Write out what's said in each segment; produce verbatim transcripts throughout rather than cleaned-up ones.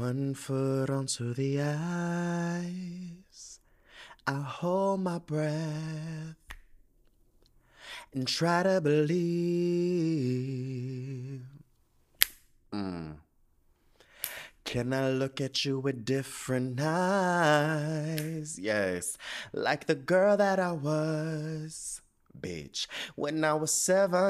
One foot onto the ice, I hold my breath and try to believe. Mm. Can I look at you with different eyes? Yes, like the girl that I was, bitch, when I was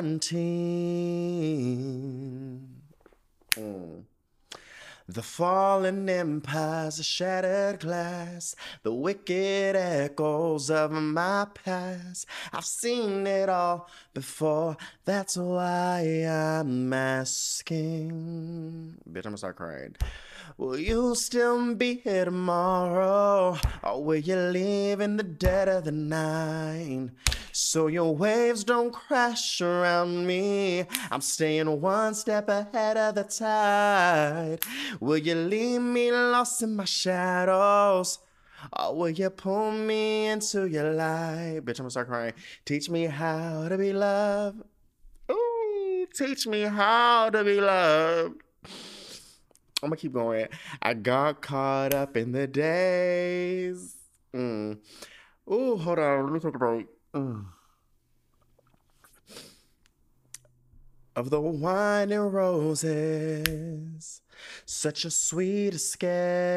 seventeen. Mm. The fallen empires, the shattered glass, the wicked echoes of my past. I've seen it all before, that's why I'm asking. Bitch, I'm gonna start crying. Will you still be here tomorrow? Or will you leave in the dead of the night? So your waves don't crash around me. I'm staying one step ahead of the tide. Will you leave me lost in my shadows? Or will you pull me into your light? Bitch, I'm gonna start crying. Teach me how to be loved. Ooh, teach me how to be loved. I'm gonna keep going. I got caught up in the days. Mm. Ooh, hold on. Let me take a break. Mm. Of the wine and roses, such a sweet escape.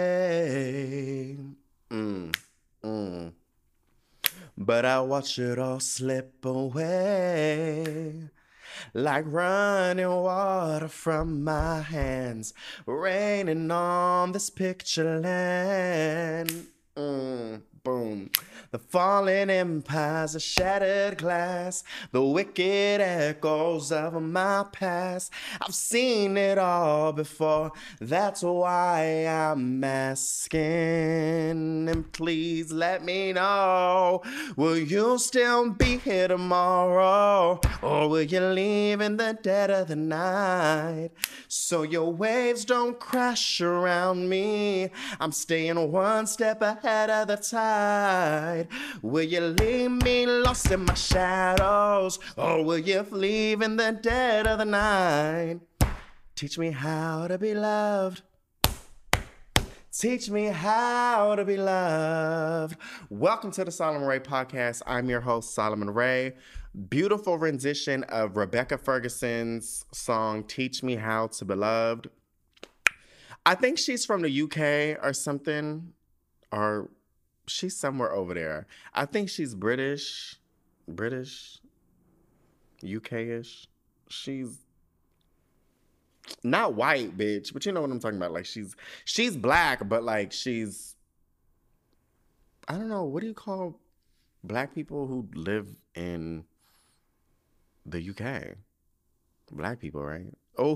Mm, mm. But I watch it all slip away, like running water from my hands, raining on this picture land. Mm, boom. The fallen empires, the shattered glass, the wicked echoes of my past. I've seen it all before, that's why I'm asking. And please let me know, will you still be here tomorrow? Or will you leave in the dead of the night? So your waves don't crash around me. I'm staying one step ahead of the tide. Will you leave me lost in my shadows? Or will you leave in the dead of the night? Teach me how to be loved. Teach me how to be loved. Welcome to the Solomon Ray Podcast. I'm your host, Solomon Ray. Beautiful rendition of Rebecca Ferguson's song, Teach Me How to Be Loved. I think she's from the U K or something, or she's somewhere over there. I think she's British, British, U K-ish. She's not white, bitch, but you know what I'm talking about. Like she's she's black, but like she's, I don't know, what do you call black people who live in the U K? Black people, right? Oh.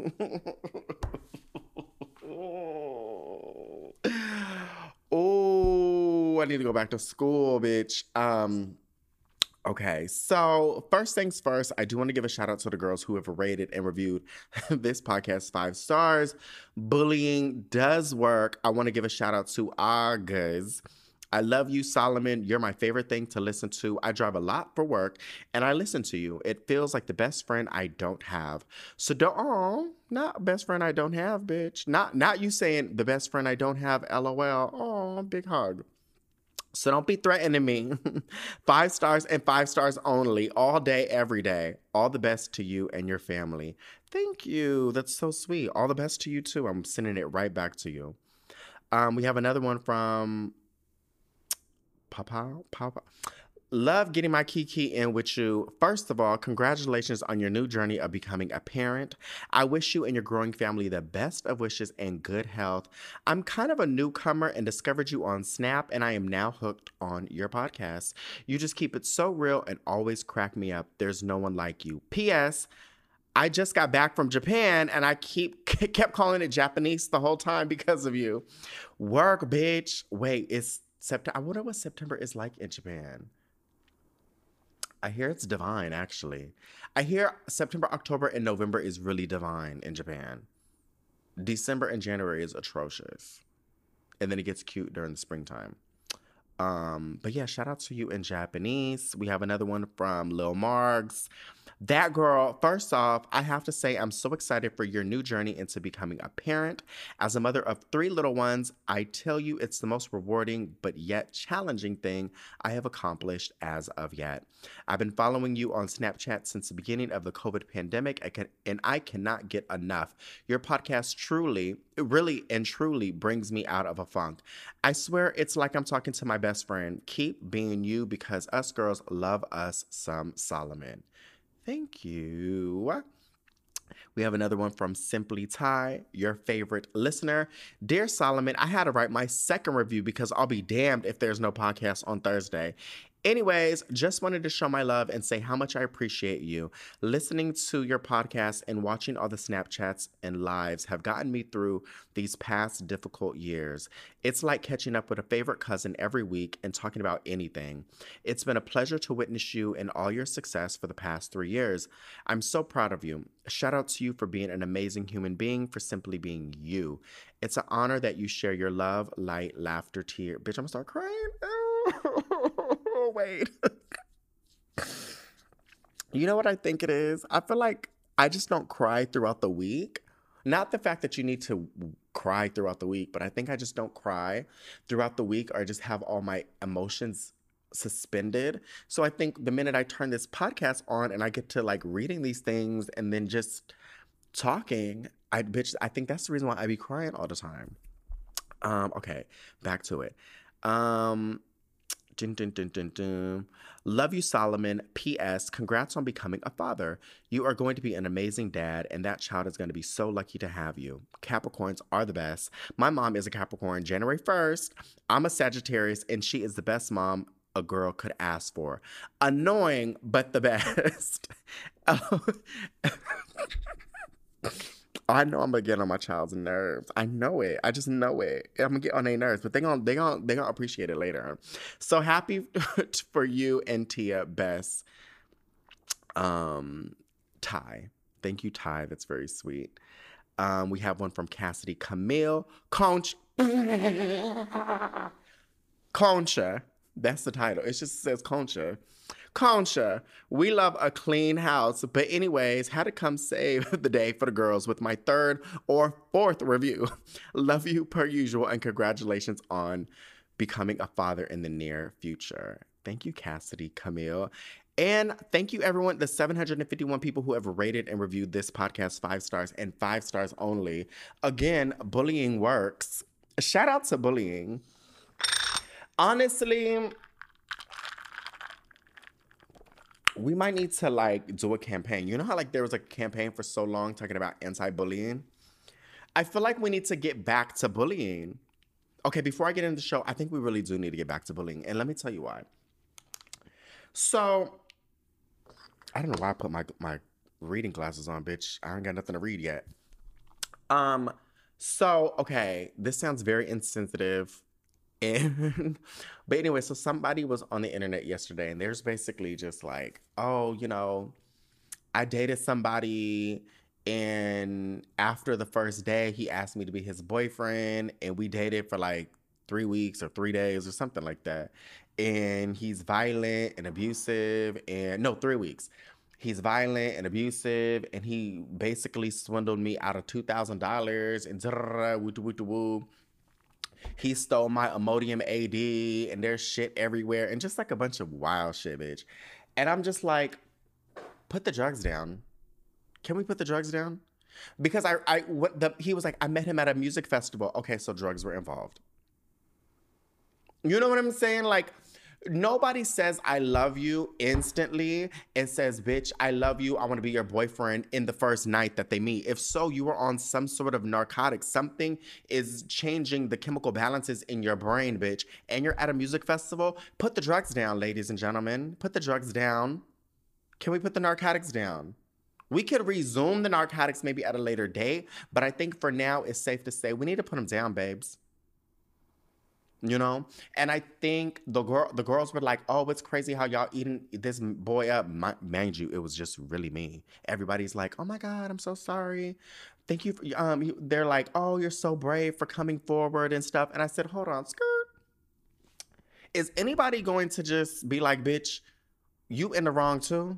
Oh, I need to go back to school, bitch. Um, okay, so first things first, I do want to give a shout out to the girls who have rated and reviewed this podcast five stars. Bullying does work. I want to give a shout out to August. I love you, Solomon. You're my favorite thing to listen to. I drive a lot for work, and I listen to you. It feels like the best friend I don't have. So don't, oh, not best friend I don't have, bitch. Not, not you saying the best friend I don't have, LOL. Oh, big hug. So don't be threatening me. Five stars and five stars only, all day, every day. All the best to you and your family. Thank you. That's so sweet. All the best to you, too. I'm sending it right back to you. Um, we have another one from Papa, Papa. Love getting my Kiki in with you. First of all, congratulations on your new journey of becoming a parent. I wish you and your growing family the best of wishes and good health. I'm kind of a newcomer and discovered you on Snap, and I am now hooked on your podcast. You just keep it so real and always crack me up. There's no one like you. P S. I just got back from Japan, and I keep kept calling it Japanese the whole time because of you. Work, bitch. Wait, it's September. I wonder what September is like in Japan. I hear it's divine, actually. I hear September, October, and November is really divine in Japan. December and January is atrocious. And then it gets cute during the springtime. Um, but yeah, shout out to you in Japanese. We have another one from Lil Margs. That girl, first off, I have to say I'm so excited for your new journey into becoming a parent. As a mother of three little ones, I tell you it's the most rewarding but yet challenging thing I have accomplished as of yet. I've been following you on Snapchat since the beginning of the COVID pandemic, I can, and I cannot get enough. Your podcast truly, really and truly brings me out of a funk. I swear it's like I'm talking to my best friend. Keep being you because us girls love us some Solomon. Thank you. We have another one from Simply Ty, your favorite listener. Dear Solomon, I had to write my second review because I'll be damned if there's no podcast on Thursday. Anyways, just wanted to show my love and say how much I appreciate you. Listening to your podcast and watching all the Snapchats and lives have gotten me through these past difficult years. It's like catching up with a favorite cousin every week and talking about anything. It's been a pleasure to witness you and all your success for the past three years. I'm so proud of you. Shout out to you for being an amazing human being, for simply being you. It's an honor that you share your love, light, laughter, tear. Bitch, I'm gonna start crying. Oh, wait. You know what I think it is? I feel like I just don't cry throughout the week. Not the fact that you need to cry throughout the week, but I think I just don't cry throughout the week, or I just have all my emotions suspended. So I think the minute I turn this podcast on and I get to like reading these things and then just talking, I bitch, I think that's the reason why I be crying all the time. Um, okay, back to it. Um, Dun, dun, dun, dun, dun. Love you, Solomon. P S. Congrats on becoming a father. You are going to be an amazing dad, and that child is going to be so lucky to have you. Capricorns are the best. My mom is a Capricorn, January first. I'm a Sagittarius, and she is the best mom a girl could ask for. Annoying, but the best. I know I'm gonna get on my child's nerves. I know it. I just know it. I'm gonna get on their nerves, but they gonna they gonna they gonna appreciate it later. So happy for you and Tia, Bess, um, Ty. Thank you, Ty. That's very sweet. Um, we have one from Cassidy Camille Conch. Concha. That's the title. It just says Concha. Concha, we love a clean house. But anyways, had to come save the day for the girls with my third or fourth review. Love you per usual, and congratulations on becoming a father in the near future. Thank you, Cassidy Camille. And thank you, everyone, the seven hundred fifty-one people who have rated and reviewed this podcast five stars and five stars only. Again, bullying works. Shout out to bullying. Honestly, we might need to like do a campaign. You know how like there was a campaign for so long talking about anti-bullying? I feel like we need to get back to bullying. Okay, before I get into the show, I think we really do need to get back to bullying. And let me tell you why. So, I don't know why I put my, my reading glasses on, bitch. I ain't got nothing to read yet. Um, so, okay, this sounds very insensitive. And, but anyway, so somebody was on the internet yesterday and there's basically just like, oh, you know, I dated somebody and after the first day, he asked me to be his boyfriend and we dated for like three weeks or three days or something like that. And he's violent and abusive and no, three weeks. He's violent and abusive and he basically swindled me out of two thousand dollars and woo woo woo. He stole my Imodium A D and there's shit everywhere and just like a bunch of wild shit, bitch. And I'm just like, put the drugs down. Can we put the drugs down? Because I, I, what the, he was like, I met him at a music festival. Okay, so drugs were involved. You know what I'm saying? Like, nobody says I love you instantly and says, bitch, I love you, I want to be your boyfriend in the first night that they meet. If so, you were on some sort of narcotic. Something is changing the chemical balances in your brain, bitch. And you're at a music festival. Put the drugs down, ladies and gentlemen. Put the drugs down. Can we put the narcotics down? We could resume the narcotics maybe at a later date, but I think for now it's safe to say we need to put them down, babes. You know? And I think the girl, the girls were like, oh, it's crazy how y'all eating this boy up. My, mind you, it was just really me. Everybody's like, oh my God, I'm so sorry. Thank you. For, um, they're like, oh, you're so brave for coming forward and stuff. And I said, hold on, skirt. Is anybody going to just be like, bitch, you in the wrong too?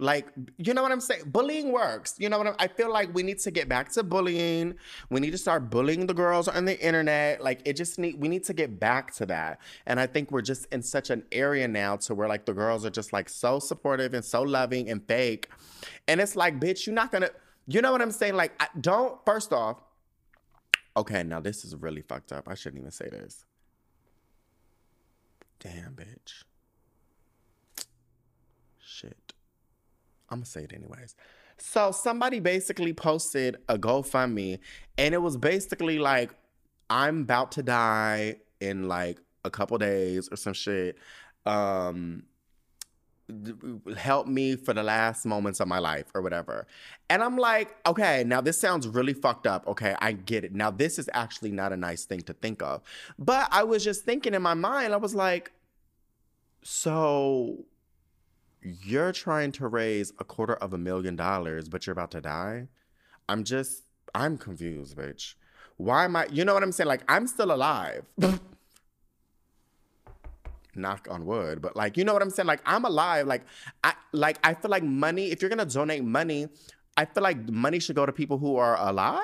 Like, you know what I'm saying? Bullying works. You know what I'm, I feel like we need to get back to bullying. We need to start bullying the girls on the internet. Like, it just need, we need to get back to that. And I think we're just in such an area now to where like the girls are just like so supportive and so loving and fake. And it's like, bitch, you're not gonna, you know what I'm saying? Like, I, don't, first off, okay, now this is really fucked up. I shouldn't even say this. Damn, bitch. Shit. I'm gonna say it anyways. So somebody basically posted a GoFundMe, and it was basically like, I'm about to die in like a couple days or some shit. Um, help me for the last moments of my life or whatever. And I'm like, okay, now this sounds really fucked up. Okay, I get it. Now this is actually not a nice thing to think of. But I was just thinking in my mind, I was like, so you're trying to raise a quarter of a million dollars, but you're about to die? I'm just, I'm confused, bitch. Why am I, you know what I'm saying? Like, I'm still alive. Knock on wood, but like, you know what I'm saying? Like, I'm alive. Like, I like I feel like money, if you're gonna donate money, I feel like money should go to people who are alive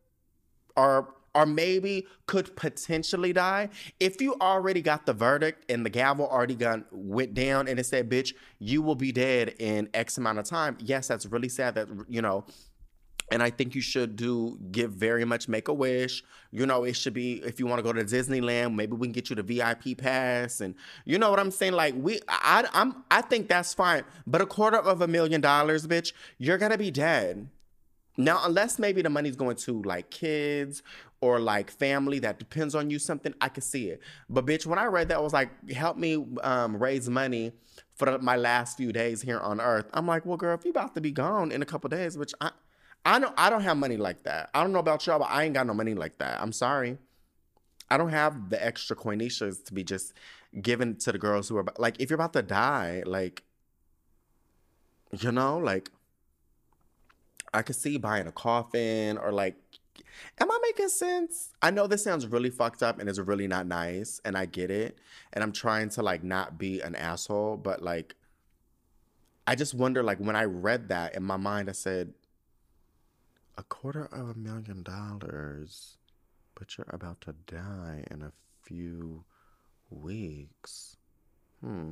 or or maybe could potentially die. If you already got the verdict and the gavel already got went down and it said, bitch, you will be dead in X amount of time. Yes, that's really sad that, you know, and I think you should do, give very much Make-A-Wish. You know, it should be, if you want to go to Disneyland, maybe we can get you the V I P pass. And you know what I'm saying? Like, we, I, I'm, I think that's fine. But a quarter of a million dollars, bitch, you're going to be dead. Now, unless maybe the money's going to like kids or like family that depends on you, something, I could see it. But bitch, when I read that, I was like, help me um, raise money for my last few days here on earth. I'm like, well, girl, if you about to be gone in a couple days, which I, I don't, I don't have money like that. I don't know about y'all, but I ain't got no money like that. I'm sorry. I don't have the extra coinicias to be just given to the girls who are, like, if you're about to die, like, you know, like, I could see buying a coffin or like, am I making sense? I know this sounds really fucked up and is really not nice, and I get it. And I'm trying to like not be an asshole, but like, I just wonder, like, when I read that in my mind, I said, a quarter of a million dollars, but you're about to die in a few weeks. Hmm.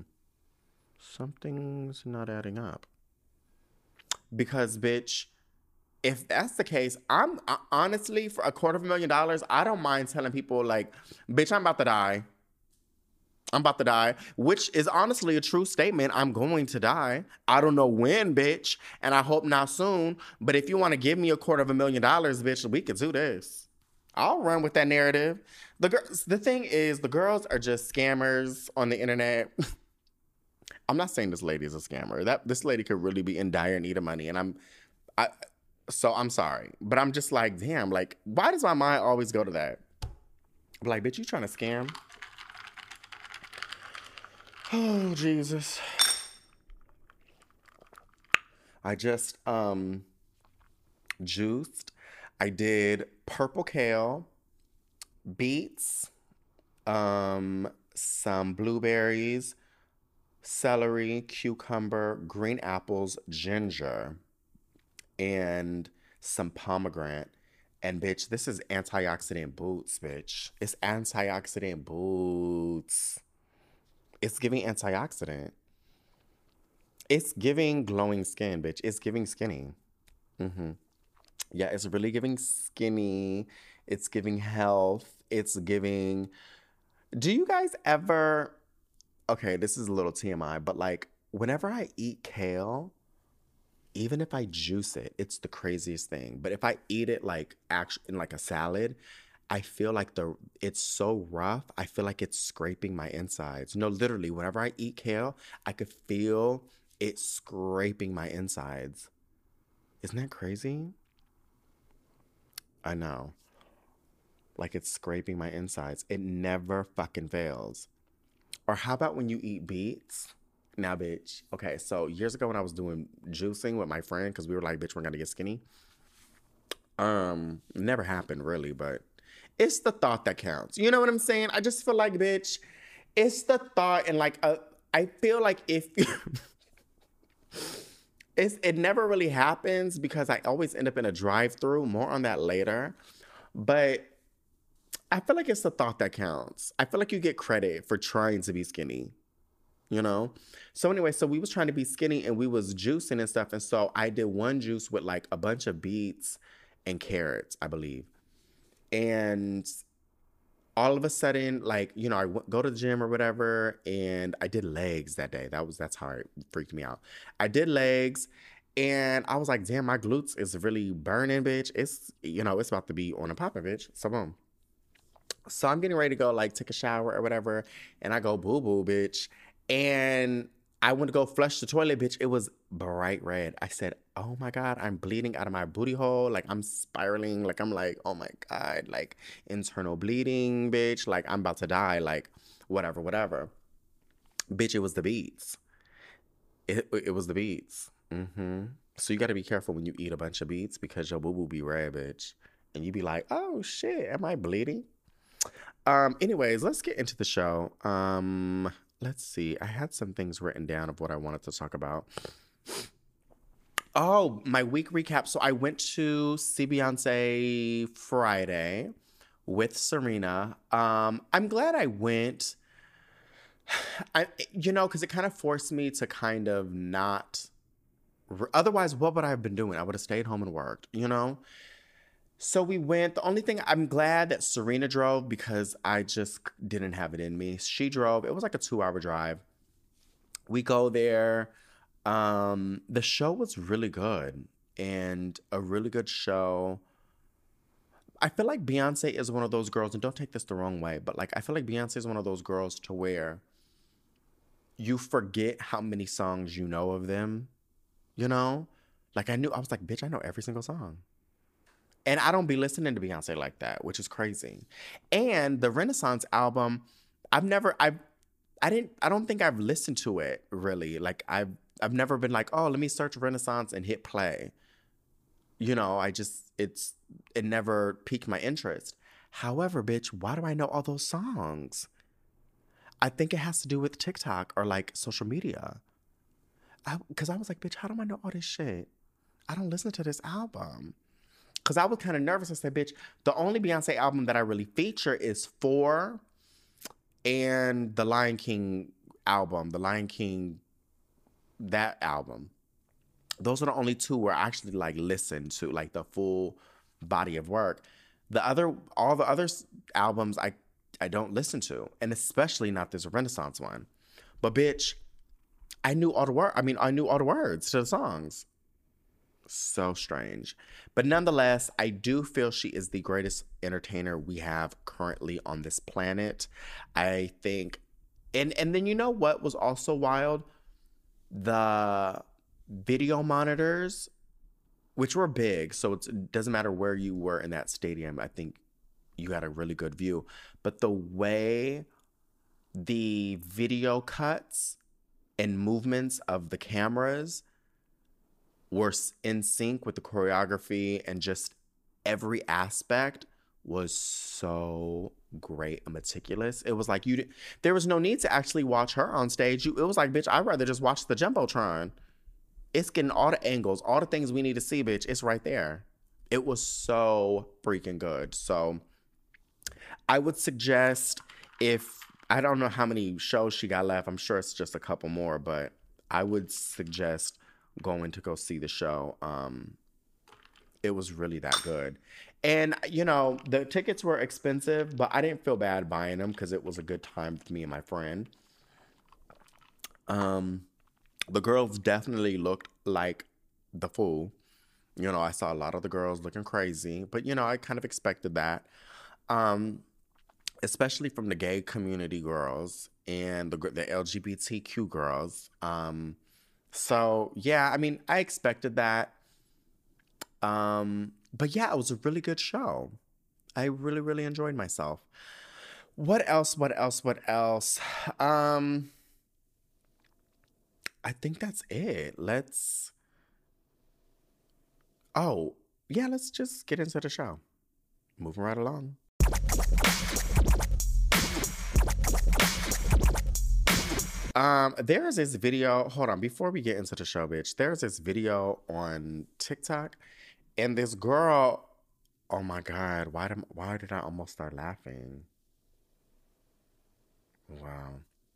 Something's not adding up. Because, bitch, if that's the case, I'm uh, honestly, for a quarter of a million dollars, I don't mind telling people, like, bitch, I'm about to die. I'm about to die, which is honestly a true statement. I'm going to die. I don't know when, bitch, and I hope not soon. But if you want to give me a quarter of a million dollars, bitch, we could do this. I'll run with that narrative. The girls, the thing is, the girls are just scammers on the internet. I'm not saying this lady is a scammer. That this lady could really be in dire need of money, and I'm, I, so I'm sorry, but I'm just like, damn, like, why does my mind always go to that? I'm like, bitch, you trying to scam? Oh, Jesus. I just um juiced. I did purple kale, beets, um, some blueberries, celery, cucumber, green apples, ginger, and some pomegranate. And bitch, this is antioxidant boots, bitch. It's antioxidant boots. It's giving antioxidant. It's giving glowing skin, bitch. It's giving skinny. Mm-hmm. Yeah, it's really giving skinny. It's giving health. It's giving... Do you guys ever... Okay, this is a little T M I, but like, whenever I eat kale, even if I juice it, it's the craziest thing. But if I eat it like actually in like a salad, I feel like the it's so rough. I feel like it's scraping my insides. No, literally, whenever I eat kale, I could feel it scraping my insides. Isn't that crazy? I know. Like it's scraping my insides. It never fucking fails. Or how about when you eat beets? Now, bitch. Okay, so years ago when I was doing juicing with my friend, because we were like, bitch, we're gonna get skinny. Um, never happened really, but it's the thought that counts. You know what I'm saying? I just feel like, bitch, it's the thought. And like, uh, I feel like if It's, it never really happens because I always end up in a drive-through. More on that later. But I feel like it's the thought that counts. I feel like you get credit for trying to be skinny, you know? So anyway, so we was trying to be skinny and we was juicing and stuff. And so I did one juice with like a bunch of beets and carrots, I believe. And all of a sudden, like, you know, I w- go to the gym or whatever, and I did legs that day. That was, that's how it freaked me out. I did legs, and I was like, damn, my glutes is really burning, bitch. It's, you know, it's about to be on a popper, bitch. So boom. So I'm getting ready to go, like, take a shower or whatever, and I go boo-boo, bitch. And I went to go flush the toilet, bitch. It was bright red. I said, oh my God, I'm bleeding out of my booty hole. Like, I'm spiraling. Like, I'm like, oh my God, like, internal bleeding, bitch. Like, I'm about to die. Like, whatever, whatever. Bitch, it was the beets. It, it was the beets. Mm-hmm. So you got to be careful when you eat a bunch of beets because your boo-boo be red, bitch. And you be like, oh, shit, am I bleeding? Um, anyways, let's get into the show. Um... Let's see. I had some things written down of what I wanted to talk about. Oh, my week recap. So I went to see Beyonce Friday with Serena. Um, I'm glad I went. I, you know, because it kind of forced me to kind of not. Otherwise, what would I have been doing? I would have stayed home and worked, you know? So we went. The only thing, I'm glad that Serena drove because I just didn't have it in me. She drove. It was like a two-hour drive. We go there. Um, the show was really good and a really good show. I feel like Beyonce is one of those girls, and don't take this the wrong way, but like I feel like Beyonce is one of those girls to where you forget how many songs you know of them, you know? Like I knew, I was like, bitch, I know every single song. And I don't be listening to Beyonce like that, which is crazy. And the Renaissance album, I've never, I've, I didn't, I don't think I've listened to it really. Like I've, I've never been like, oh, let me search Renaissance and hit play. You know, I just, it's, it never piqued my interest. However, bitch, why do I know all those songs? I think it has to do with TikTok or like social media. I, Cause I was like, bitch, how do I know all this shit? I don't listen to this album. Because I was kind of nervous. I said, bitch, the only Beyonce album that I really feature is Four and the Lion King album, the Lion King, that album. Those are the only two where I actually like listen to like the full body of work. The other, all the other albums I, I don't listen to, and especially not this Renaissance one. But bitch, I knew all the words. I mean, I knew all the words to the songs. So strange. But nonetheless, I do feel she is the greatest entertainer we have currently on this planet. I think, and and then you know what was also wild? The video monitors, which were big, so it's, it doesn't matter where you were in that stadium. I think you had a really good view. But the way the video cuts and movements of the cameras were in sync with the choreography and just every aspect was so great and meticulous. It was like you, there was no need to actually watch her on stage. You, it was like, bitch, I'd rather just watch the Jumbotron. It's getting all the angles, all the things we need to see, bitch. It's right there. It was so freaking good. So I would suggest if, I don't know how many shows she got left. I'm sure it's just a couple more, but I would suggest going to go see the show. Um, it was really that good. And, you know, the tickets were expensive, but I didn't feel bad buying them because it was a good time for me and my friend. Um, the girls definitely looked like the fool. You know, I saw a lot of the girls looking crazy, but, you know, I kind of expected that. Um, especially from the gay community girls and the, the L G B T Q girls. Um, So, yeah, I mean, I expected that. Um, but yeah, it was a really good show. I really, really enjoyed myself. What else? What else? What else? Um, I think that's it. Let's, oh, yeah, let's just get into the show. Moving right along. Um, there's this video. Hold on, before we get into the show, bitch. There's this video on TikTok, and this girl. Oh my God! Why did why did I almost start laughing? Wow.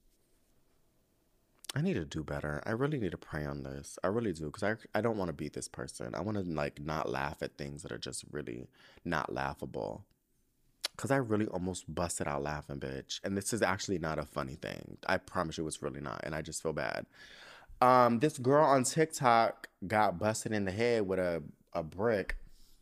I need to do better. I really need to pray on this. I really do, because I I don't want to be this person. I want to like not laugh at things that are just really not laughable. Cause I really almost busted out laughing, bitch. And this is actually not a funny thing. I promise you, it's really not. And I just feel bad. Um, this girl on TikTok got busted in the head with a a brick,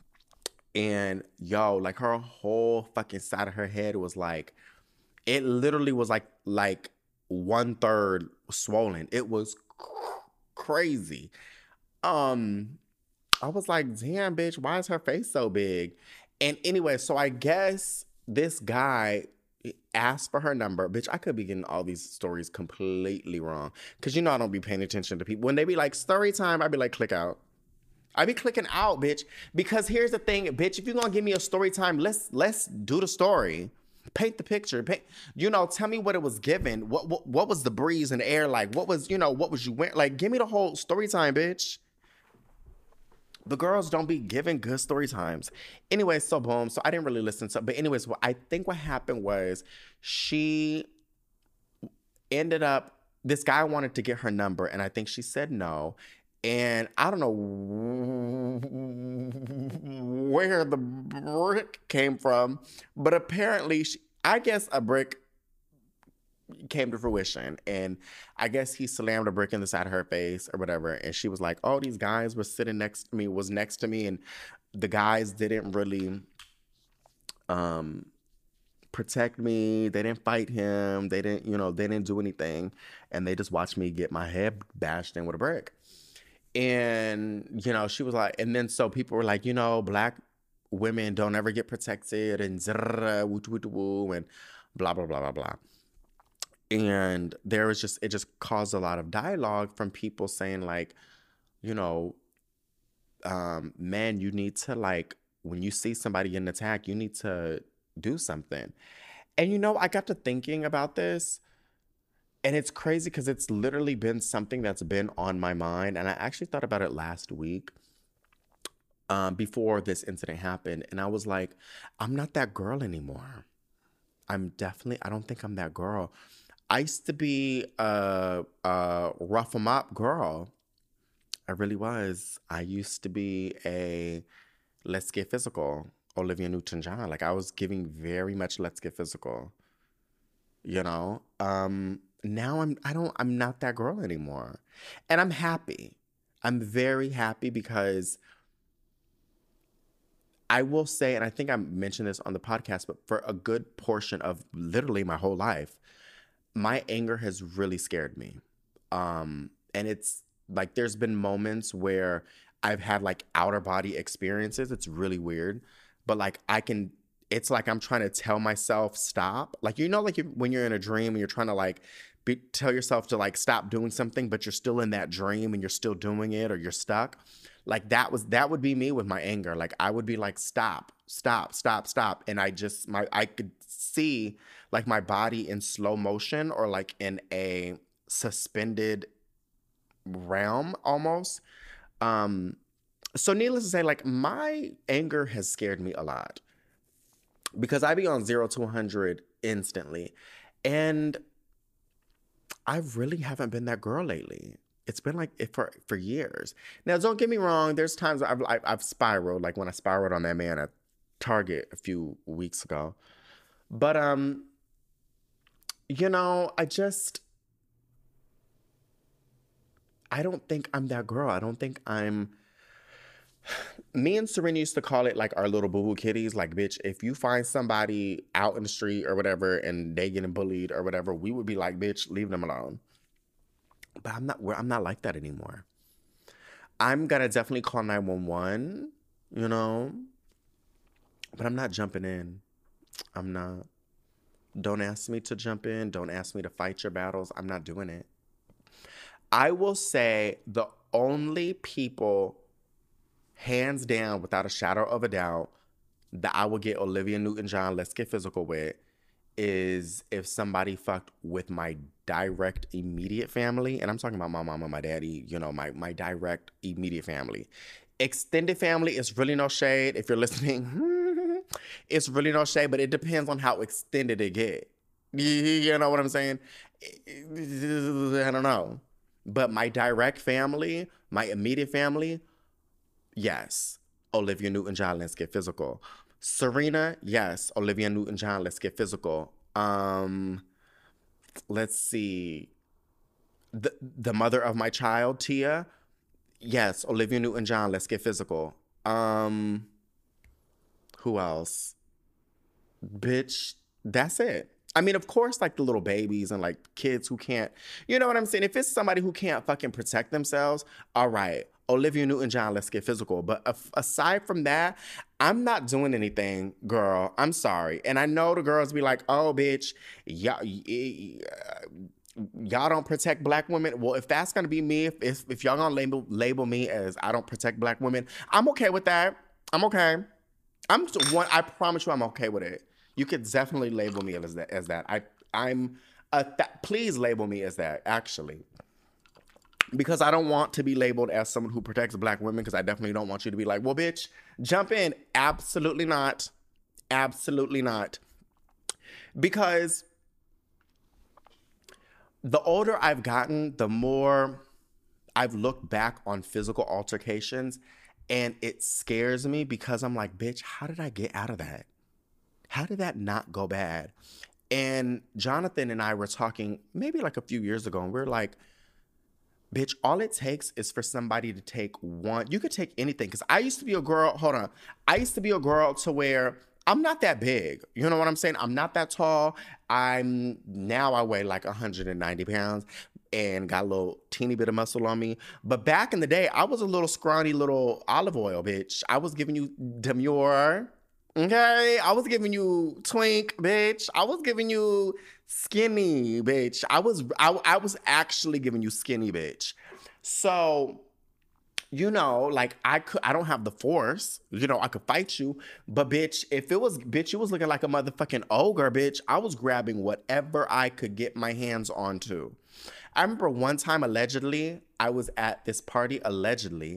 and yo, like her whole fucking side of her head was like, it literally was like like one third swollen. It was cr- crazy. Um, I was like, damn, bitch, why is her face so big? And anyway, so I guess this guy asked for her number. Bitch, I could be getting all these stories completely wrong. Because you know I don't be paying attention to people. When they be like, story time, I'd be like, click out. I be clicking out, bitch. Because here's the thing, bitch, if you're going to give me a story time, let's let's do the story. Paint the picture. Paint, you know, tell me what it was given. What, what what was the breeze in the air like? What was, you know, what was you wearing? Like, give me the whole story time, bitch. The girls don't be giving good story times. Anyway, so boom. So I didn't really listen to, but anyways, what I think what happened was she ended up, this guy wanted to get her number, and I think she said no. And I don't know where the brick came from, but apparently, she, I guess a brick came to fruition, and I guess he slammed a brick in the side of her face or whatever, and she was like, oh, these guys were sitting next to me, was next to me, and the guys didn't really um protect me, they didn't fight him, they didn't, you know, they didn't do anything, and they just watched me get my head bashed in with a brick. And you know, she was like, and then so people were like, you know, black women don't ever get protected, and zrrr, woo woo woo, and blah blah blah blah blah. And there was just, it just caused a lot of dialogue from people saying like, you know, um, man, you need to like, when you see somebody getting attacked, you need to do something. And you know, I got to thinking about this, and it's crazy because it's literally been something that's been on my mind. And I actually thought about it last week um, before this incident happened. And I was like, I'm not that girl anymore. I'm definitely, I don't think I'm that girl. I used to be a, a rough 'em up girl. I really was. I used to be a let's get physical Olivia Newton-John. Like, I was giving very much let's get physical. You know? Um, now I'm I don't I'm not that girl anymore. And I'm happy. I'm very happy because I will say, and I think I mentioned this on the podcast, but for a good portion of literally my whole life, my anger has really scared me. Um, and it's like, there's been moments where I've had like outer body experiences. It's really weird, but like I can, it's like I'm trying to tell myself stop. Like, you know, like you, when you're in a dream and you're trying to like be, tell yourself to like stop doing something, but you're still in that dream and you're still doing it, or you're stuck. Like that was, that would be me with my anger. Like I would be like, stop, stop, stop, stop. And I just, my, I could see like my body in slow motion, or like in a suspended realm almost. Um, so needless to say, like my anger has scared me a lot because I be on zero to one hundred instantly. And I really haven't been that girl lately. It's been like it for, for years. Now, don't get me wrong. There's times I've, I've, I've spiraled, like when I spiraled on that man at Target a few weeks ago. But, um, you know, I just, I don't think I'm that girl. I don't think I'm, me and Serena used to call it like our little boo-boo kitties. Like, bitch, if you find somebody out in the street or whatever and they getting bullied or whatever, we would be like, bitch, leave them alone. But I'm not, I'm not like that anymore. I'm gonna definitely call nine one one, you know, but I'm not jumping in. I'm not. Don't ask me to jump in. Don't ask me to fight your battles. I'm not doing it. I will say the only people, hands down, without a shadow of a doubt, that I will get Olivia Newton-John, let's get physical with, is if somebody fucked with my direct immediate family, and I'm talking about my mama, my daddy, you know, my my direct immediate family. Extended family is really no shade. If you're listening, it's really no shade, but it depends on how extended it get. You know what I'm saying? I don't know. But my direct family, my immediate family, yes. Olivia Newton-John, let's get physical. Serena, yes. Olivia Newton-John, let's get physical. Um, let's see. The the mother of my child, Tia, yes. Olivia Newton-John, let's get physical. Um, who else? Bitch, that's it. I mean, of course, like the little babies and like kids who can't, you know what I'm saying? If it's somebody who can't fucking protect themselves, all right, Olivia Newton-John, let's get physical. But a- aside from that, I'm not doing anything, girl. I'm sorry. And I know the girls be like, oh, bitch, y'all, y- y- y'all don't protect black women. Well, if that's going to be me, if, if, if y'all going to label, label me as I don't protect black women, I'm okay with that. I'm okay. I'm one. I promise you, I'm okay with it. You could definitely label me as that. As that. I, I'm. A th- please label me as that. Actually, because I don't want to be labeled as someone who protects black women. Because I definitely don't want you to be like, well, bitch, jump in. Absolutely not. Absolutely not. Because the older I've gotten, the more I've looked back on physical altercations, and it scares me because I'm like, bitch, how did I get out of that? How did that not go bad? And Jonathan and I were talking maybe like a few years ago, and we we're like, bitch, all it takes is for somebody to take one. You could take anything. Because I used to be a girl, hold on. I used to be a girl to where I'm not that big. You know what I'm saying? I'm not that tall. I'm, now I weigh like one hundred ninety pounds and got a little teeny bit of muscle on me. But back in the day, I was a little scrawny little olive oil, bitch. I was giving you demure. Okay, I was giving you twink, bitch. I was giving you skinny, bitch. I was I, I was actually giving you skinny, bitch. So, you know, like I could I don't have the force. You know, I could fight you, but bitch, if it was bitch, you was looking like a motherfucking ogre, bitch. I was grabbing whatever I could get my hands onto. I remember one time allegedly, I was at this party allegedly,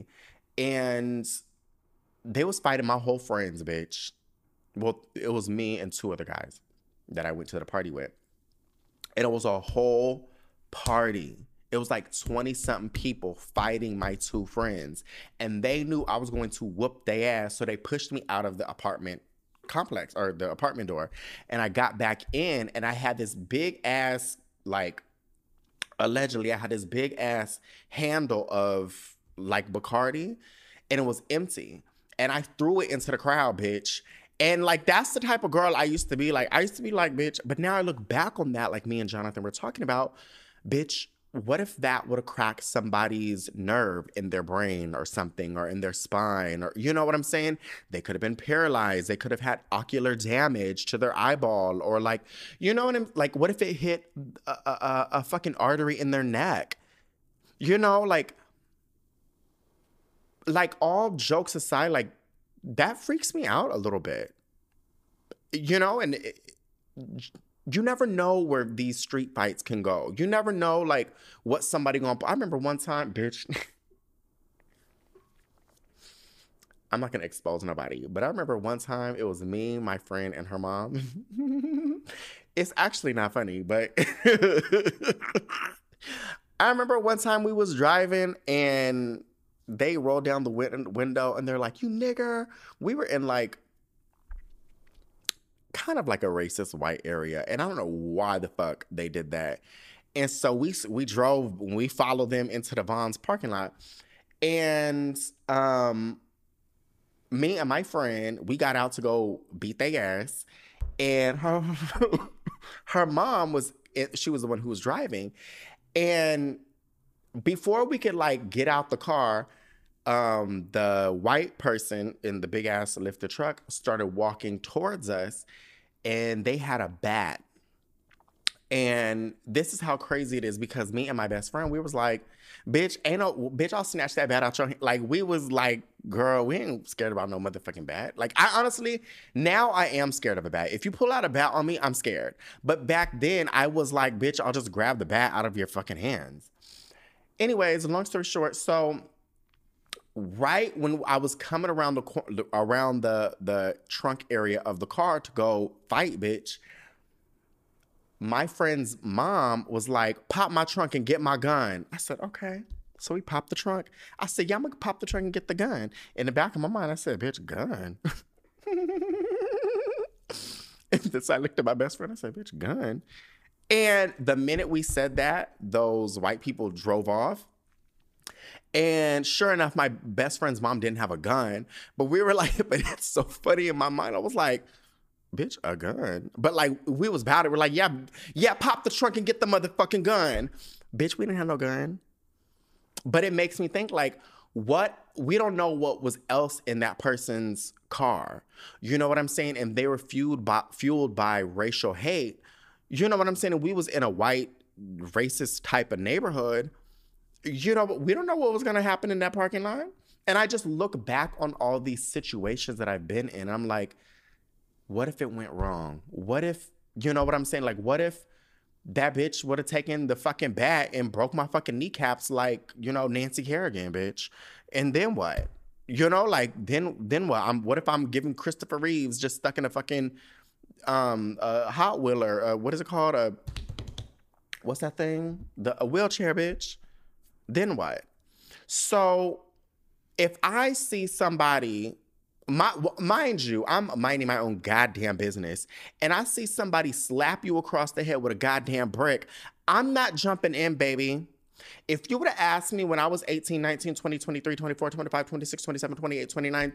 and they was fighting my whole friends, bitch. Well, it was me and two other guys that I went to the party with. And it was a whole party. It was like twenty-something people fighting my two friends. And they knew I was going to whoop their ass, so they pushed me out of the apartment complex, or the apartment door. And I got back in, and I had this big ass, like, allegedly, I had this big ass handle of, like, Bacardi, and it was empty. And I threw it into the crowd, bitch. And, like, that's the type of girl I used to be. Like, I used to be like, bitch. But now I look back on that, like me and Jonathan were talking about, bitch, what if that would have cracked somebody's nerve in their brain or something, or in their spine, or, you know what I'm saying? They could have been paralyzed. They could have had ocular damage to their eyeball, or, like, you know what I'm, like, what if it hit a, a, a fucking artery in their neck? You know, like, like, all jokes aside, like, that freaks me out a little bit, you know, and it, you never know where these street fights can go. You never know, like, what somebody gonna, I remember one time, bitch, I'm not gonna expose nobody, but I remember one time it was me, my friend, and her mom. It's actually not funny, but I remember one time we was driving, and they rolled down the win- window and they're like, you nigger. We were in like kind of like a racist white area. And I don't know why the fuck they did that. And so we we drove, we followed them into the Vons parking lot. And um, me and my friend, we got out to go beat their ass. And her, her mom was, she was the one who was driving. And before we could like get out the car, Um, the white person in the big ass lifted truck started walking towards us, and they had a bat. And this is how crazy it is, because me and my best friend, we was like, bitch, ain't no, bitch, I'll snatch that bat out your hand. Like, we was like, girl, we ain't scared about no motherfucking bat. Like, I honestly, now I am scared of a bat. If you pull out a bat on me, I'm scared. But back then, I was like, bitch, I'll just grab the bat out of your fucking hands. Anyways, long story short, so right when I was coming around the around the the trunk area of the car to go fight, bitch, my friend's mom was like, pop my trunk and get my gun. I said, okay. So we popped the trunk. I said, yeah, I'm going to pop the trunk and get the gun. In the back of my mind, I said, bitch, gun. And then I looked at my best friend. I said, bitch, gun. And the minute we said that, those white people drove off. And sure enough, my best friend's mom didn't have a gun. But we were like, but it's so funny in my mind. I was like, bitch, a gun. But like, we was about it. We're like, yeah, yeah, pop the trunk and get the motherfucking gun. Bitch, we didn't have no gun. But it makes me think, like, what, we don't know what was else in that person's car. You know what I'm saying? And they were fueled by, fueled by racial hate. You know what I'm saying? And we was in a white, racist type of neighborhood. You know, we don't know what was going to happen in that parking lot. And I just look back on all these situations that I've been in. I'm like, what if it went wrong? What if, you know what I'm saying? Like, what if that bitch would have taken the fucking bat and broke my fucking kneecaps like, you know, Nancy Kerrigan, bitch? And then what? You know, like, then then what? I'm, what if I'm giving Christopher Reeves just stuck in a fucking um, uh, Hot Wheeler? Uh, what is it called? A, what's that thing? The a wheelchair, bitch? Then what? So if I see somebody... My, mind you, I'm minding my own goddamn business, and I see somebody slap you across the head with a goddamn brick, I'm not jumping in, baby. If you would have asked me when I was eighteen, nineteen, twenty, twenty-three, twenty-four, twenty-five, twenty-six, twenty-seven, twenty-eight, twenty-nine,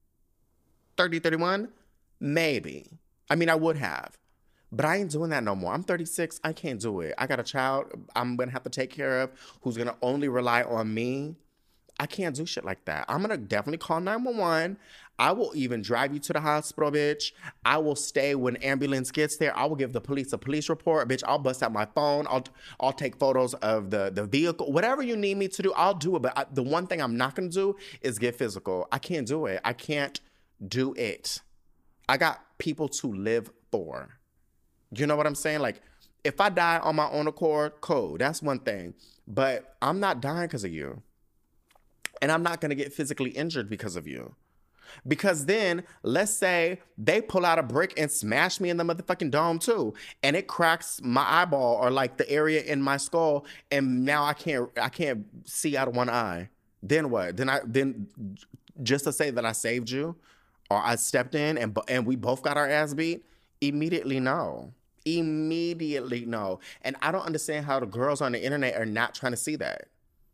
thirty, thirty-one, maybe. I mean, I would have. But I ain't doing that no more. I'm thirty-six. I can't do it. I got a child I'm going to have to take care of who's going to only rely on me. I can't do shit like that. I'm going to definitely call nine one one. I will even drive you to the hospital, bitch. I will stay when ambulance gets there. I will give the police a police report, bitch. I'll bust out my phone. I'll I'll take photos of the, the vehicle. Whatever you need me to do, I'll do it. But I, the one thing I'm not going to do is get physical. I can't do it. I can't do it. I got people to live for. You know what I'm saying? Like, if I die on my own accord, cool. That's one thing. But I'm not dying because of you. And I'm not going to get physically injured because of you. Because then, let's say they pull out a brick and smash me in the motherfucking dome too. And it cracks my eyeball or like the area in my skull. And now I can't I can't see out of one eye. Then what? Then I then just to say that I saved you or I stepped in and, and we both got our ass beat? Immediately no. Immediately no. And I don't understand how the girls on the internet are not trying to see that.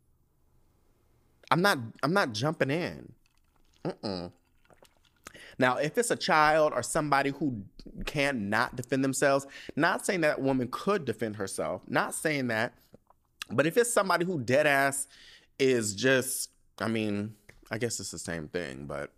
I'm not, I'm not jumping in. Mm-mm. Now, if it's a child or somebody who cannot defend themselves, not saying that woman could defend herself, not saying that, but if it's somebody who dead ass is just, I mean, I guess it's the same thing, but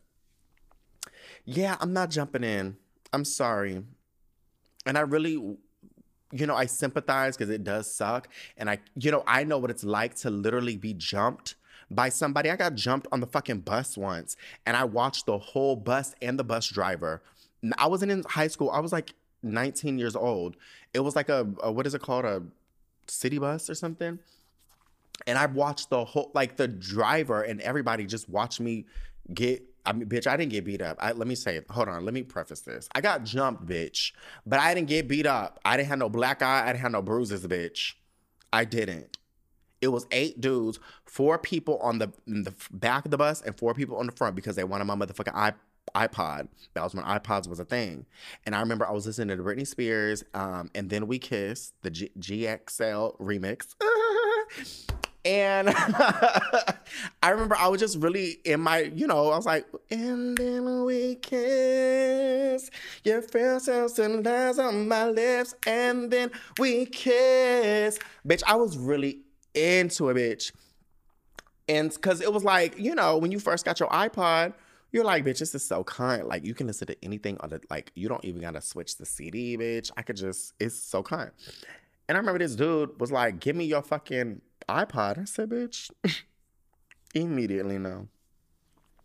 yeah, I'm not jumping in. I'm sorry. And I really, you know, I sympathize because it does suck. And I, you know, I know what it's like to literally be jumped by somebody. I got jumped on the fucking bus once, and I watched the whole bus and the bus driver. I wasn't in high school. I was like nineteen years old. It was like a, a what is it called? A city bus or something. And I watched the whole, like the driver and everybody just watched me get, I mean, bitch, I didn't get beat up. I, let me say it. Hold on. Let me preface this. I got jumped, bitch, but I didn't get beat up. I didn't have no black eye. I didn't have no bruises, bitch. I didn't. It was eight dudes, four people on the, in the back of the bus and four people on the front because they wanted my motherfucking iPod. That was when iPods was a thing. And I remember I was listening to Britney Spears, um, and Then We Kissed, the G- GXL remix. And I remember I was just really in my, you know, I was like, and then we kiss, your first and lies on my lips, and then we kiss. Bitch, I was really into it, bitch. And because it was like, you know, when you first got your iPod, you're like, bitch, this is so kind. Like, you can listen to anything on the, like, you don't even gotta switch the C D, bitch. I could just, it's so kind. And I remember this dude was like, give me your fucking iPod. I said, bitch, immediately no.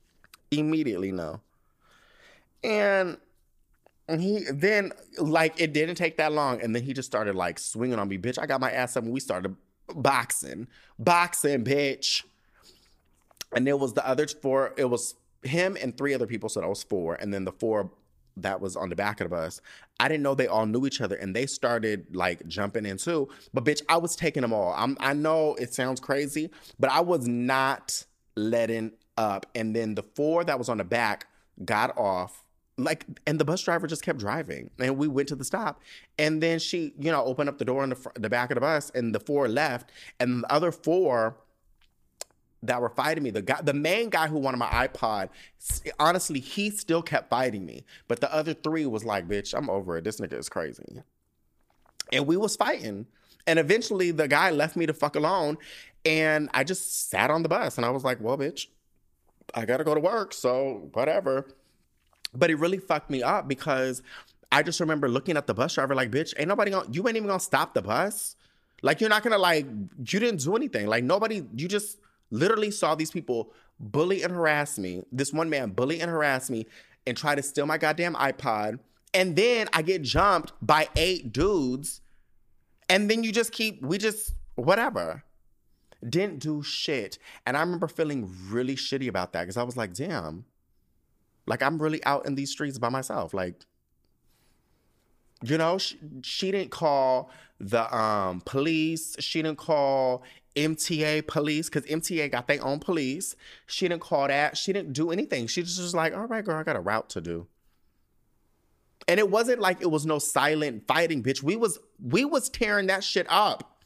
Immediately no. And he then, like, it didn't take that long. And then he just started, like, swinging on me. Bitch, I got my ass up and we started boxing. Boxing, bitch. And it was the other four. It was him and three other people. So that was four. And then the four that was on the back of the bus, I didn't know they all knew each other. And they started, like, jumping in too. But, bitch, I was taking them all. I'm, I know it sounds crazy, but I was not letting up. And then the four that was on the back got off. Like, and the bus driver just kept driving, and we went to the stop. And then she, you know, opened up the door in the, fr- the back of the bus, and the four left. And the other four that were fighting me, the guy, the main guy who wanted my iPod, honestly, he still kept fighting me. But the other three was like, bitch, I'm over it. This nigga is crazy. And we was fighting. And eventually the guy left me the fuck alone. And I just sat on the bus, and I was like, well, bitch, I gotta go to work, so whatever. But it really fucked me up because I just remember looking at the bus driver like, bitch, ain't nobody gonna, you ain't even gonna stop the bus. Like, you're not gonna, like, you didn't do anything. Like, nobody, you just literally saw these people bully and harass me. This one man bully and harass me and try to steal my goddamn iPod. And then I get jumped by eight dudes. And then you just keep, we just, whatever. Didn't do shit. And I remember feeling really shitty about that because I was like, damn. Like, I'm really out in these streets by myself. Like, you know, she, she didn't call the um, police. She didn't call M T A police because M T A got their own police. She didn't call that. She didn't do anything. She just was like, all right, girl, I got a route to do. And it wasn't like it was no silent fighting, bitch. We was, we was tearing that shit up.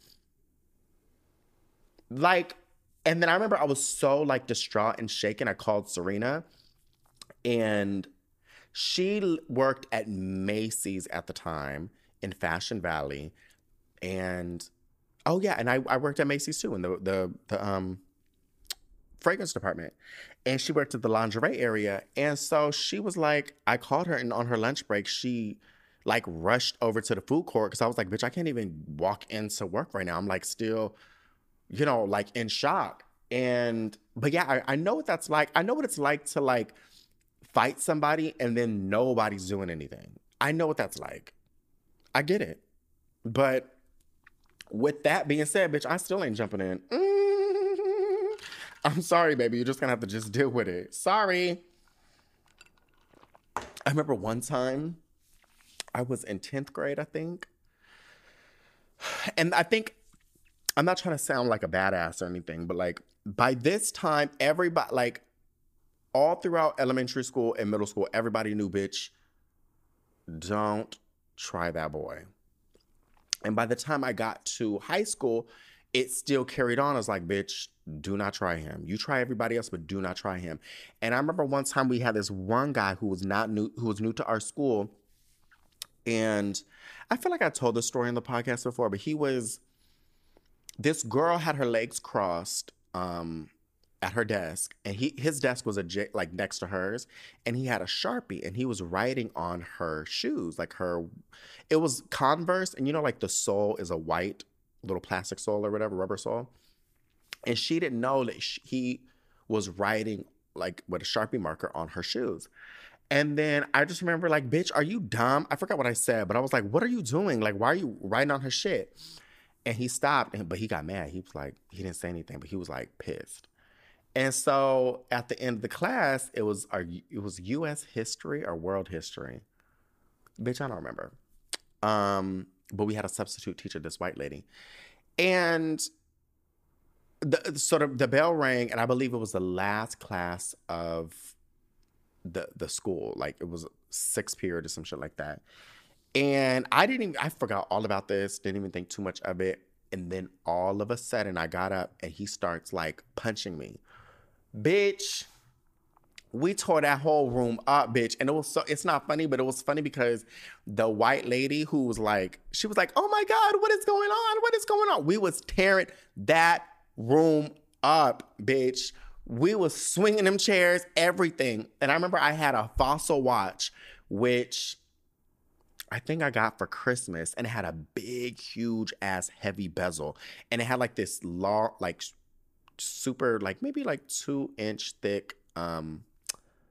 Like, and then I remember I was so, like, distraught and shaken. I called Serena. And she worked at Macy's at the time in Fashion Valley. And, oh yeah, and I, I worked at Macy's too in the, the, the um, fragrance department. And she worked at the lingerie area. And so she was like, I called her, and on her lunch break, she, like, rushed over to the food court because I was like, bitch, I can't even walk into work right now. I'm, like, still, you know, like, in shock. And, but yeah, I, I know what that's like. I know what it's like to, like, fight somebody and then nobody's doing anything. I know what that's like. I get it. But with that being said, bitch, I still ain't jumping in. Mm-hmm. I'm sorry, baby. You're just gonna have to just deal with it. Sorry. I remember one time I was in tenth grade, I think. And I think, I'm not trying to sound like a badass or anything, but, like, by this time, everybody, like, all throughout elementary school and middle school, everybody knew, bitch, don't try that boy. And by the time I got to high school, it still carried on. I was like, bitch, do not try him. You try everybody else, but do not try him. And I remember one time we had this one guy who was not new, who was new to our school. And I feel like I told this story in the podcast before, but he was, this girl had her legs crossed, um, at her desk, and he his desk was a like next to hers, and he had a Sharpie, and he was writing on her shoes, like her, it was Converse, and you know, like, the sole is a white little plastic sole or whatever, rubber sole, and she didn't know that she, he was writing, like, with a Sharpie marker on her shoes. And then I just remember, like, bitch, are you dumb? I forgot what I said, but I was like, what are you doing? Like, why are you writing on her shit? And he stopped, and, but he got mad. He was like, he didn't say anything, but he was, like, pissed. And so at the end of the class, it was our, it was U S history or world history. Bitch, I don't remember. Um, but we had a substitute teacher, this white lady. And the sort of the bell rang, and I believe it was the last class of the the school. Like, it was sixth period or some shit like that. And I didn't even, I forgot all about this, didn't even think too much of it. And then all of a sudden I got up and he starts, like, punching me. Bitch, we tore that whole room up, bitch. And it was so, it's not funny, but it was funny because the white lady who was like, she was like, oh my God, what is going on? What is going on? We was tearing that room up, bitch. We was swinging them chairs, everything. And I remember I had a Fossil watch, which I think I got for Christmas, and it had a big, huge ass heavy bezel. And it had, like, this long, like, super, like, maybe like two inch thick um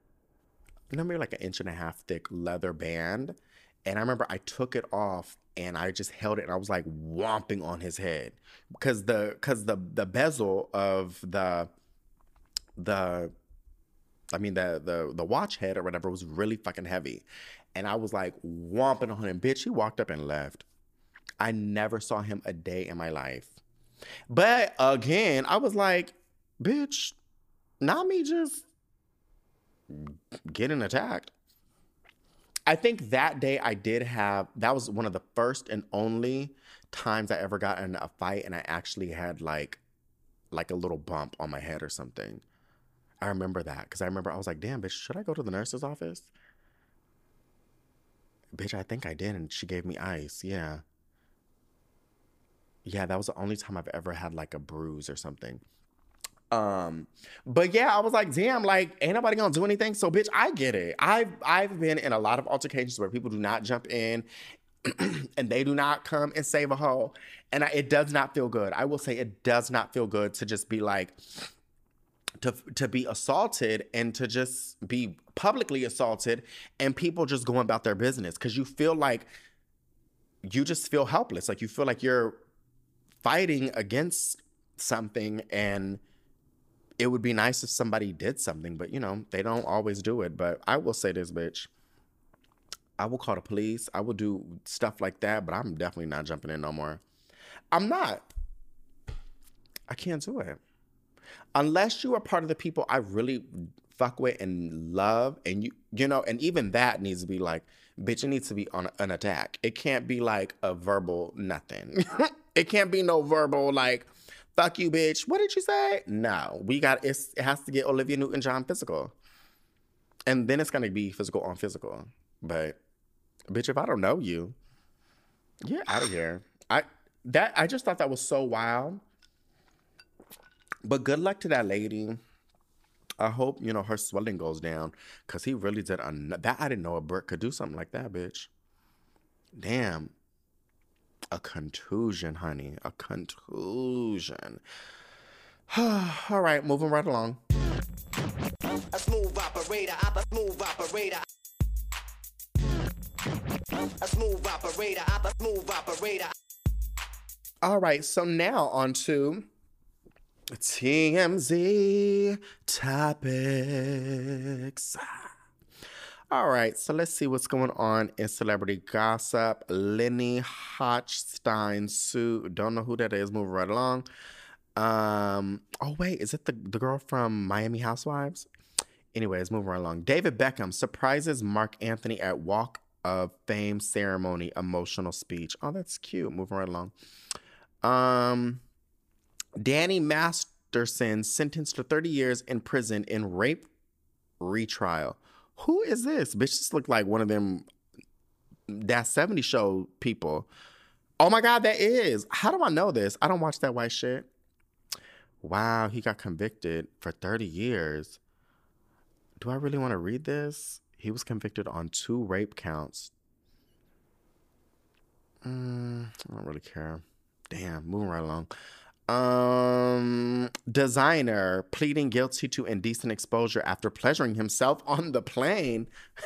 you know, maybe like an inch and a half thick leather band. And I remember I took it off and I just held it and I was like whomping on his head because the because the the bezel of the the I mean the the the watch head or whatever was really fucking heavy. And I was like whomping on him. Bitch, he walked up and left. I never saw him a day in my life. But again, I was like, bitch, not me just getting attacked. I think that day I did have, that was one of the first and only times I ever got in a fight and I actually had like, like a little bump on my head or something. I remember that because I remember I was like, damn, bitch, should I go to the nurse's office? Bitch, I think I did. And she gave me ice. Yeah. Yeah, that was the only time I've ever had like a bruise or something. Um, but yeah, I was like, damn, like, ain't nobody gonna do anything. So bitch, I get it. I've I've been in a lot of altercations where people do not jump in and they do not come and save a hoe. And I, it does not feel good. I will say it does not feel good to just be like, to to be assaulted and to just be publicly assaulted and people just going about their business. Cause you feel like, you just feel helpless. Like you feel like you're fighting against something and it would be nice if somebody did something, but you know, they don't always do it. But I will say this, bitch. I will call the police. I will do stuff like that, but I'm definitely not jumping in no more. I'm not. I can't do it. Unless you are part of the people I really fuck with and love, and you, you know, and even that needs to be like, bitch, it needs to be on an attack. It can't be like a verbal nothing. It can't be no verbal like, fuck you, bitch. What did you say? No, we got, it's, it has to get Olivia Newton-John physical. And then it's going to be physical on physical. But, bitch, if I don't know you, you're out of here. I, that, I just thought that was so wild. But good luck to that lady. I hope, you know, her swelling goes down. Because he really did, un- that I didn't know a brick could do something like that, bitch. Damn. A contusion, honey. A contusion. All right, moving right along. A smooth operator. I'm a smooth operator. A smooth operator. I'm a smooth operator. All right, so now on to T M Z topics. All right, so let's see what's going on in celebrity gossip. Lenny Hochstein sued. Don't know who that is. Moving right along. Um, oh, wait. Is it the, the girl from Miami Housewives? Anyways, moving right along. David Beckham surprises Mark Anthony at Walk of Fame ceremony. Emotional speech. Oh, that's cute. Moving right along. Um, Danny Masterson sentenced to thirty years in prison in rape retrial. Who is this? Bitch, this look like one of them That seventies Show people. Oh my God, that is. How do I know this? I don't watch that white shit. Wow, he got convicted for thirty years. Do I really want to read this? He was convicted on two rape counts. Mm, I don't really care. Damn, moving right along. Um, designer pleading guilty to indecent exposure after pleasuring himself on the plane.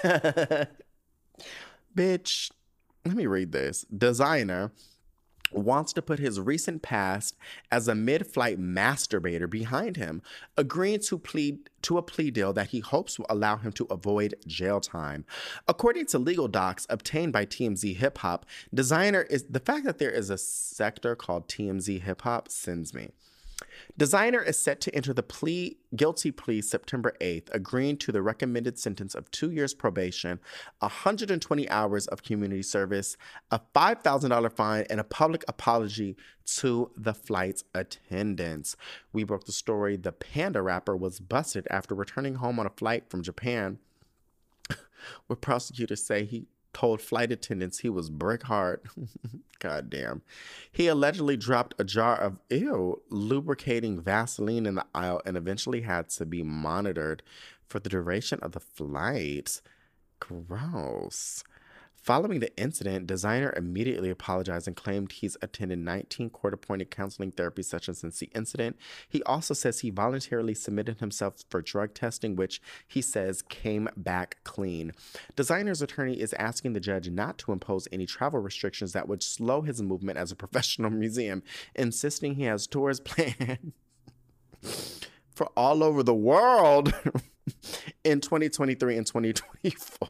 Bitch, let me read this. Designer wants to put his recent past as a mid-flight masturbator behind him, agreeing to plead to a plea deal that he hopes will allow him to avoid jail time. According to legal docs obtained by T M Z Hip Hop, designer is the fact that there is a sector called T M Z Hip Hop sends me. Designer is set to enter the plea guilty plea September eighth, agreeing to the recommended sentence of two years probation, one hundred twenty hours of community service, a five thousand dollars fine, and a public apology to the flight's attendants. We broke the story. The Panda rapper was busted after returning home on a flight from Japan, where prosecutors say he told flight attendants he was brick hard. God damn. He allegedly dropped a jar of, ew, lubricating Vaseline in the aisle and eventually had to be monitored for the duration of the flight. Gross. Following the incident, designer immediately apologized and claimed he's attended nineteen court-appointed counseling therapy sessions since the incident. He also says he voluntarily submitted himself for drug testing, which he says came back clean. Designer's attorney is asking the judge not to impose any travel restrictions that would slow his movement as a professional museum, insisting he has tours planned for all over the world in twenty twenty-three and twenty twenty-four.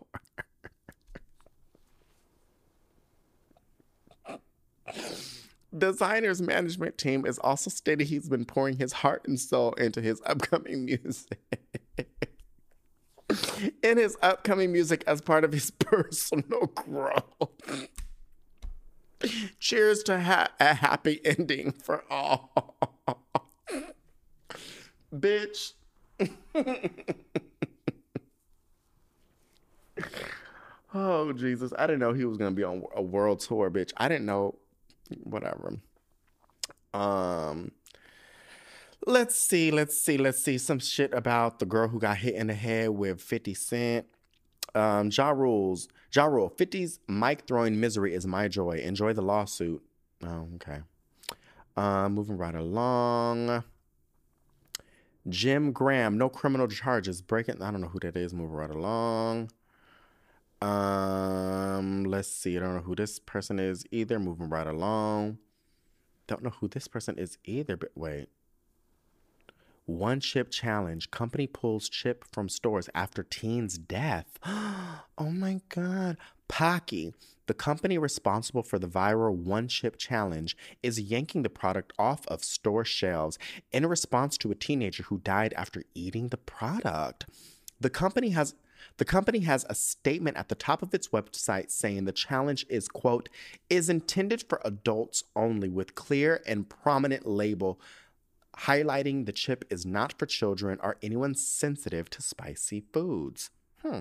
Designer's management team is also stated he's been pouring his heart and soul into his upcoming music. in his upcoming music as part of his personal growth. Cheers to ha- a happy ending for all. Bitch. Oh, Jesus. I didn't know he was going to be on a world tour, bitch. I didn't know. Whatever. Um, let's see, let's see, let's see. Some shit about the girl who got hit in the head with fifty Cent. Um, Ja Rules. Ja Rule. fifty's mic throwing misery is my joy. Enjoy the lawsuit. Oh, okay. Um, moving right along. Jim Graham, no criminal charges. Breaking, I don't know who that is. Moving right along. Um, let's see. I don't know who this person is either. Moving right along. Don't know who this person is either, but wait. One chip challenge. Company pulls chip from stores after teen's death. Oh my God. Pocky, the company responsible for the viral one chip challenge, is yanking the product off of store shelves in response to a teenager who died after eating the product. The company has the company has a statement at the top of its website saying the challenge is, quote, is intended for adults only with clear and prominent label highlighting the chip is not for children or anyone sensitive to spicy foods. Hmm.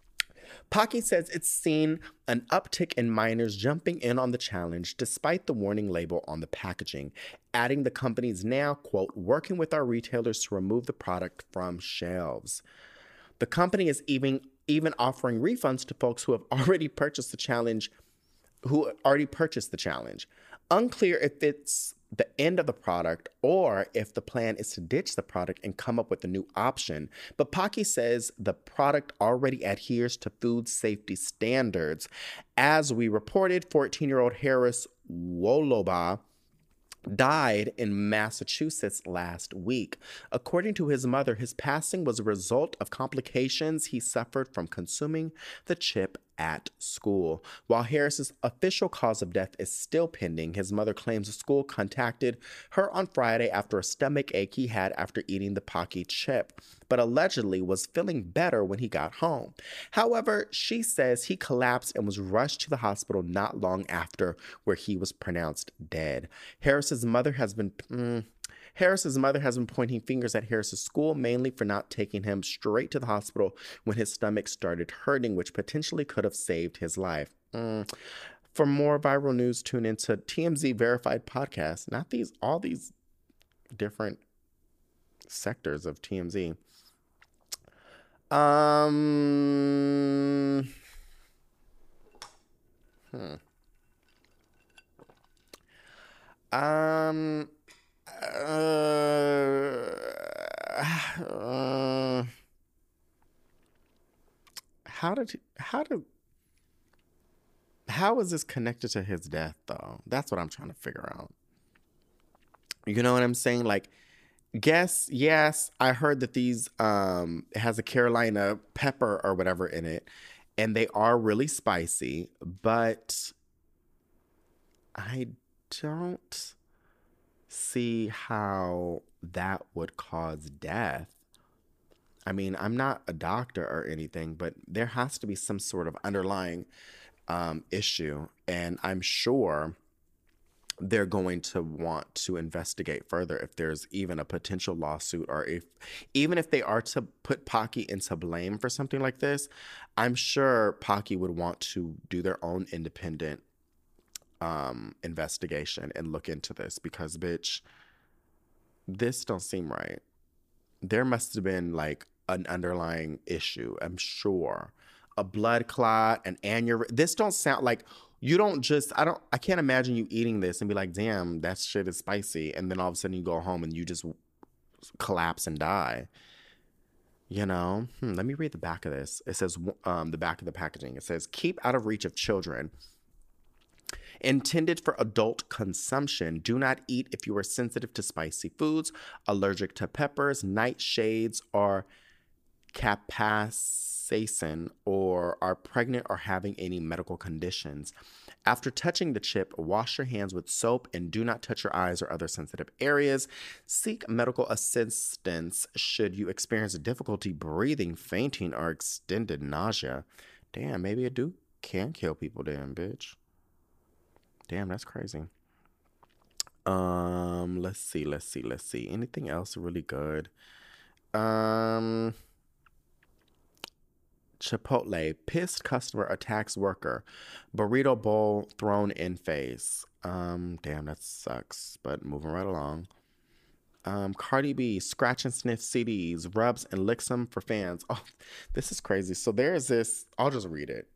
Pocky says it's seen an uptick in minors jumping in on the challenge despite the warning label on the packaging, adding the company's now, quote, working with our retailers to remove the product from shelves. The company is even, even offering refunds to folks who have already purchased the challenge, who already purchased the challenge. Unclear if it's the end of the product or if the plan is to ditch the product and come up with a new option. But Pocky says the product already adheres to food safety standards. As we reported, fourteen-year-old Harris Woloba died in Massachusetts last week. According to his mother, his passing was a result of complications he suffered from consuming the chip at school. While Harris's official cause of death is still pending, his mother claims the school contacted her on Friday after a stomach ache he had after eating the Pocky chip, but allegedly was feeling better when he got home. However, she says he collapsed and was rushed to the hospital not long after, where he was pronounced dead. Harris's mother has been... Mm, Harris's mother has been pointing fingers at Harris's school, mainly for not taking him straight to the hospital when his stomach started hurting, which potentially could have saved his life. Mm. For more viral news, tune into T M Z Verified Podcast. Not these, all these different sectors of T M Z. Um. Hmm. Um. Uh, uh, how did how did how is this connected to his death though? That's what I'm trying to figure out. You know what I'm saying? Like, guess yes, I heard that these um it has a Carolina pepper or whatever in it, and they are really spicy, but I don't see how that would cause death. I mean, I'm not a doctor or anything, but there has to be some sort of underlying um, issue. And I'm sure they're going to want to investigate further if there's even a potential lawsuit, or if even if they are to put Pocky into blame for something like this, I'm sure Pocky would want to do their own independent um investigation and look into this, because bitch, this don't seem right. There must have been like an underlying issue, I'm sure, a blood clot, an aneurysm. This don't sound like, you don't just, I don't, I can't imagine you eating this and be like, damn, that shit is spicy. And then all of a sudden you go home and you just collapse and die. You know, hmm, let me read the back of this. It says, um, the back of the packaging. It says, keep out of reach of children. Intended for adult consumption. Do not eat if you are sensitive to spicy foods, allergic to peppers, nightshades, or capsaicin, or are pregnant or having any medical conditions. After touching the chip, wash your hands with soap and do not touch your eyes or other sensitive areas. Seek medical assistance should you experience difficulty breathing, fainting, or extended nausea. Damn, maybe it do can kill people then, bitch. Damn, that's crazy. Um, let's see, let's see, let's see. Anything else really good? Um, Chipotle, pissed customer attacks worker. Burrito bowl thrown in face. Um, damn, that sucks. But moving right along. Um, Cardi B, scratch and sniff C Ds, rubs and licks them for fans. Oh, this is crazy. So there's this, I'll just read it.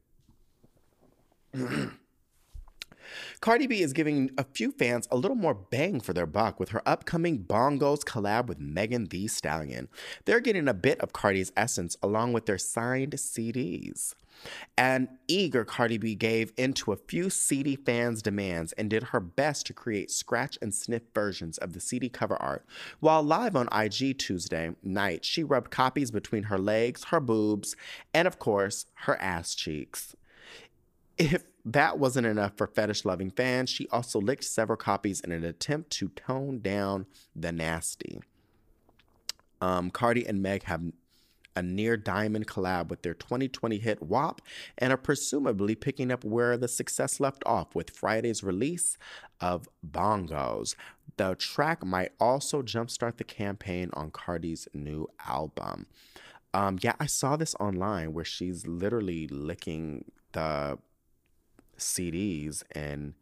Cardi B is giving a few fans a little more bang for their buck with her upcoming Bongos collab with Megan Thee Stallion. They're getting a bit of Cardi's essence along with their signed C Ds. An eager Cardi B gave into a few C D fans' demands and did her best to create scratch and sniff versions of the C D cover art. While live on I G Tuesday night, she rubbed copies between her legs, her boobs, and of course, her ass cheeks. If that wasn't enough for fetish-loving fans, she also licked several copies in an attempt to tone down the nasty. Um, Cardi and Meg have a near-diamond collab with their twenty twenty hit W A P and are presumably picking up where the success left off with Friday's release of Bongos. The track might also jumpstart the campaign on Cardi's new album. Um, yeah, I saw this online where she's literally licking the C Ds and,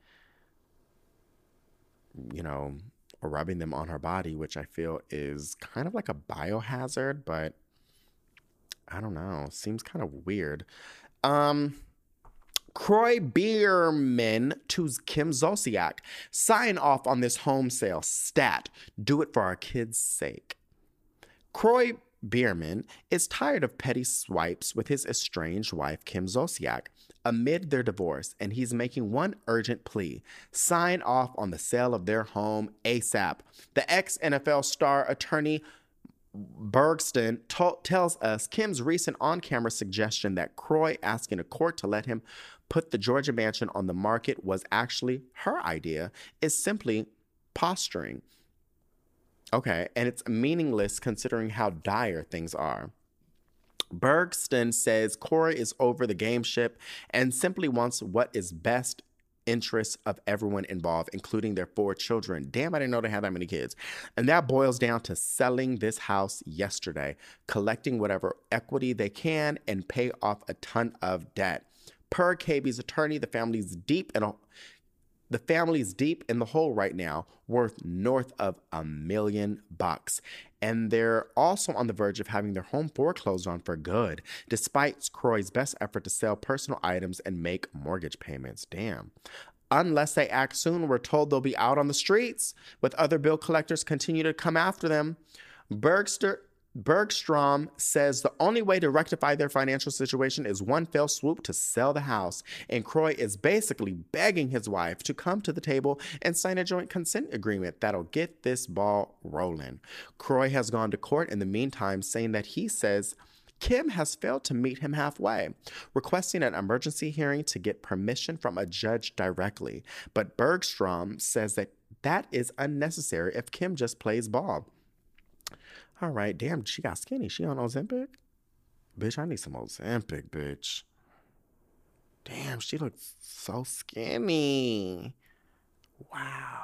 you know, rubbing them on her body, which I feel is kind of like a biohazard, but I don't know. Seems kind of weird. Um, Kroy Biermann to Kim Zolciak. Sign off on this home sale. Stat. Do it for our kids' sake. Kroy Biermann is tired of petty swipes with his estranged wife, Kim Zolciak, amid their divorce, and he's making one urgent plea. Sign off on the sale of their home ASAP. The ex-N F L star attorney Bergsten t- tells us Kim's recent on-camera suggestion that Kroy asking a court to let him put the Georgia mansion on the market was actually her idea is simply posturing. Okay, and it's meaningless considering how dire things are. Bergsten says Kroy is over the game ship and simply wants what is best interests of everyone involved, including their four children. Damn, I didn't know they had that many kids. And that boils down to selling this house yesterday, collecting whatever equity they can, and pay off a ton of debt. Per K B's attorney, the family's deep in a The family's deep in the hole right now, worth north of a million bucks. And they're also on the verge of having their home foreclosed on for good, despite Kroy's best effort to sell personal items and make mortgage payments. Damn. Unless they act soon, we're told they'll be out on the streets, with other bill collectors continue to come after them. Bergster... Bergstrom says the only way to rectify their financial situation is one fell swoop to sell the house, and Kroy is basically begging his wife to come to the table and sign a joint consent agreement that'll get this ball rolling. Kroy has gone to court in the meantime, saying that he says Kim has failed to meet him halfway, requesting an emergency hearing to get permission from a judge directly. But Bergstrom says that that is unnecessary if Kim just plays ball. All right, damn, she got skinny. She on Ozempic? Bitch, I need some Ozempic, bitch. Damn, she looks so skinny. Wow.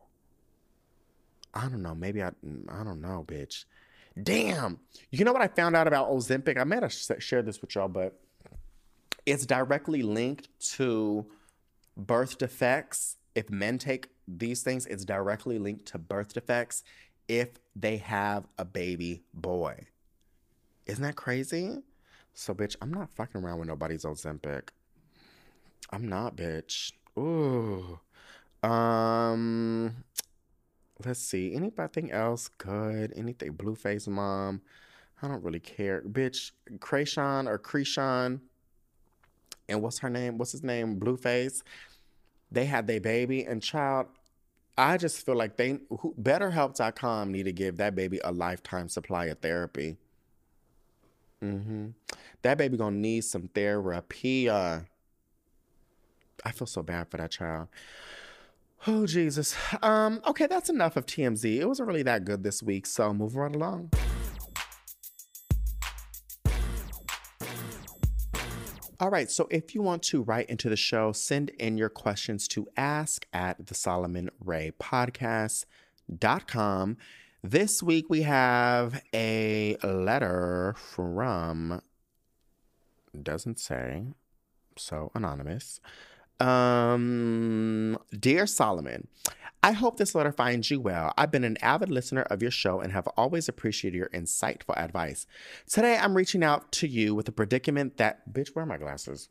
I don't know. Maybe I, I don't know, bitch. Damn. You know what I found out about Ozempic? I might have shared this with y'all, but it's directly linked to birth defects. If men take these things, it's directly linked to birth defects if they have a baby boy. Isn't that crazy? So, bitch, I'm not fucking around with nobody's Ozempic. I'm not, bitch. Ooh. Um, let's see. Anything else good? Anything? Blueface Mom. I don't really care. Bitch, Krayshawn or Krishan. And what's her name? What's his name? Blueface. They had their baby and child. I just feel like they who, BetterHelp dot com need to give that baby a lifetime supply of therapy. Mm-hmm. That baby gonna need some therapy. Uh, I feel so bad for that child. Oh Jesus. Um. Okay, that's enough of T M Z. It wasn't really that good this week, so move right along. All right, so if you want to write into the show, send in your questions to ask at the Solomon Ray Podcast dot com. This week we have a letter from, doesn't say, so anonymous. Um, Dear Solomon, I hope this letter finds you well. I've been an avid listener of your show and have always appreciated your insightful advice. Today, I'm reaching out to you with a predicament that... Bitch, where are my glasses?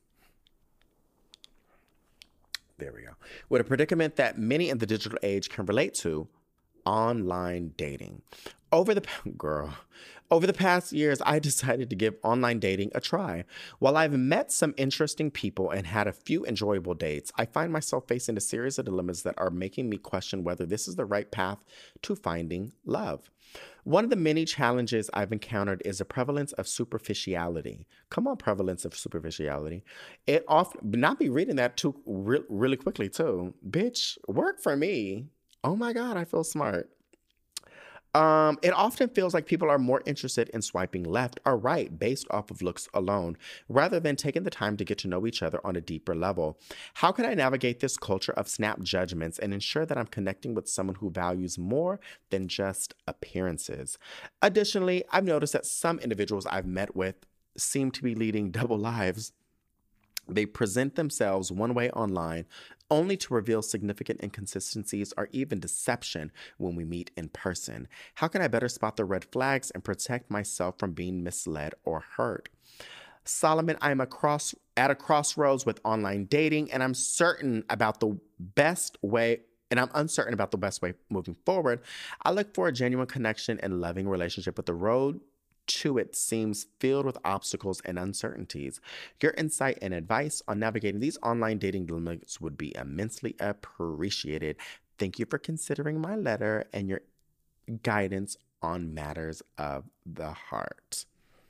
There we go. With a predicament that many in the digital age can relate to: online dating. Over the girl, over the past years, I decided to give online dating a try. While I've met some interesting people and had a few enjoyable dates, I find myself facing a series of dilemmas that are making me question whether this is the right path to finding love. One of the many challenges I've encountered is the prevalence of superficiality. Come on, prevalence of superficiality. It often, not be reading that too re- really quickly too. Bitch, work for me. Oh my God, I feel smart. Um, it often feels like people are more interested in swiping left or right based off of looks alone, rather than taking the time to get to know each other on a deeper level. How can I navigate this culture of snap judgments and ensure that I'm connecting with someone who values more than just appearances? Additionally, I've noticed that some individuals I've met with seem to be leading double lives. They present themselves one way online, only to reveal significant inconsistencies or even deception when we meet in person. How can I better spot the red flags and protect myself from being misled or hurt? Solomon, I'm across, at a crossroads with online dating, and I'm certain about the best way and I'm uncertain about the best way moving forward. I look for a genuine connection and loving relationship, but the road to it seems filled with obstacles and uncertainties. Your insight and advice on navigating these online dating dilemmas would be immensely appreciated. Thank you for considering my letter and your guidance on matters of the heart.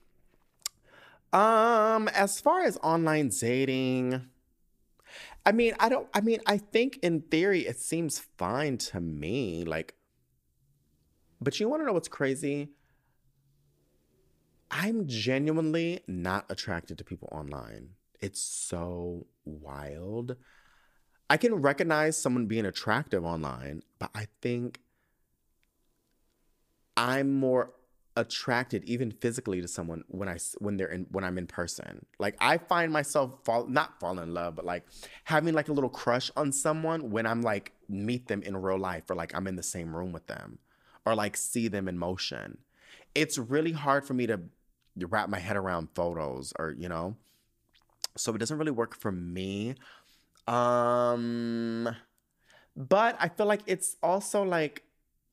Um, as far as online dating, I mean, I don't, I mean, I think in theory it seems fine to me. Like, but you want to know what's crazy? I'm genuinely not attracted to people online. It's so wild. I can recognize someone being attractive online, but I think I'm more attracted, even physically, to someone when I when they're in when I'm in person. Like I find myself fall not fall in love, but like having like a little crush on someone when I'm like meet them in real life, or like I'm in the same room with them, or like see them in motion. It's really hard for me to wrap my head around photos, or you know, so it doesn't really work for me. Um, but I feel like it's also like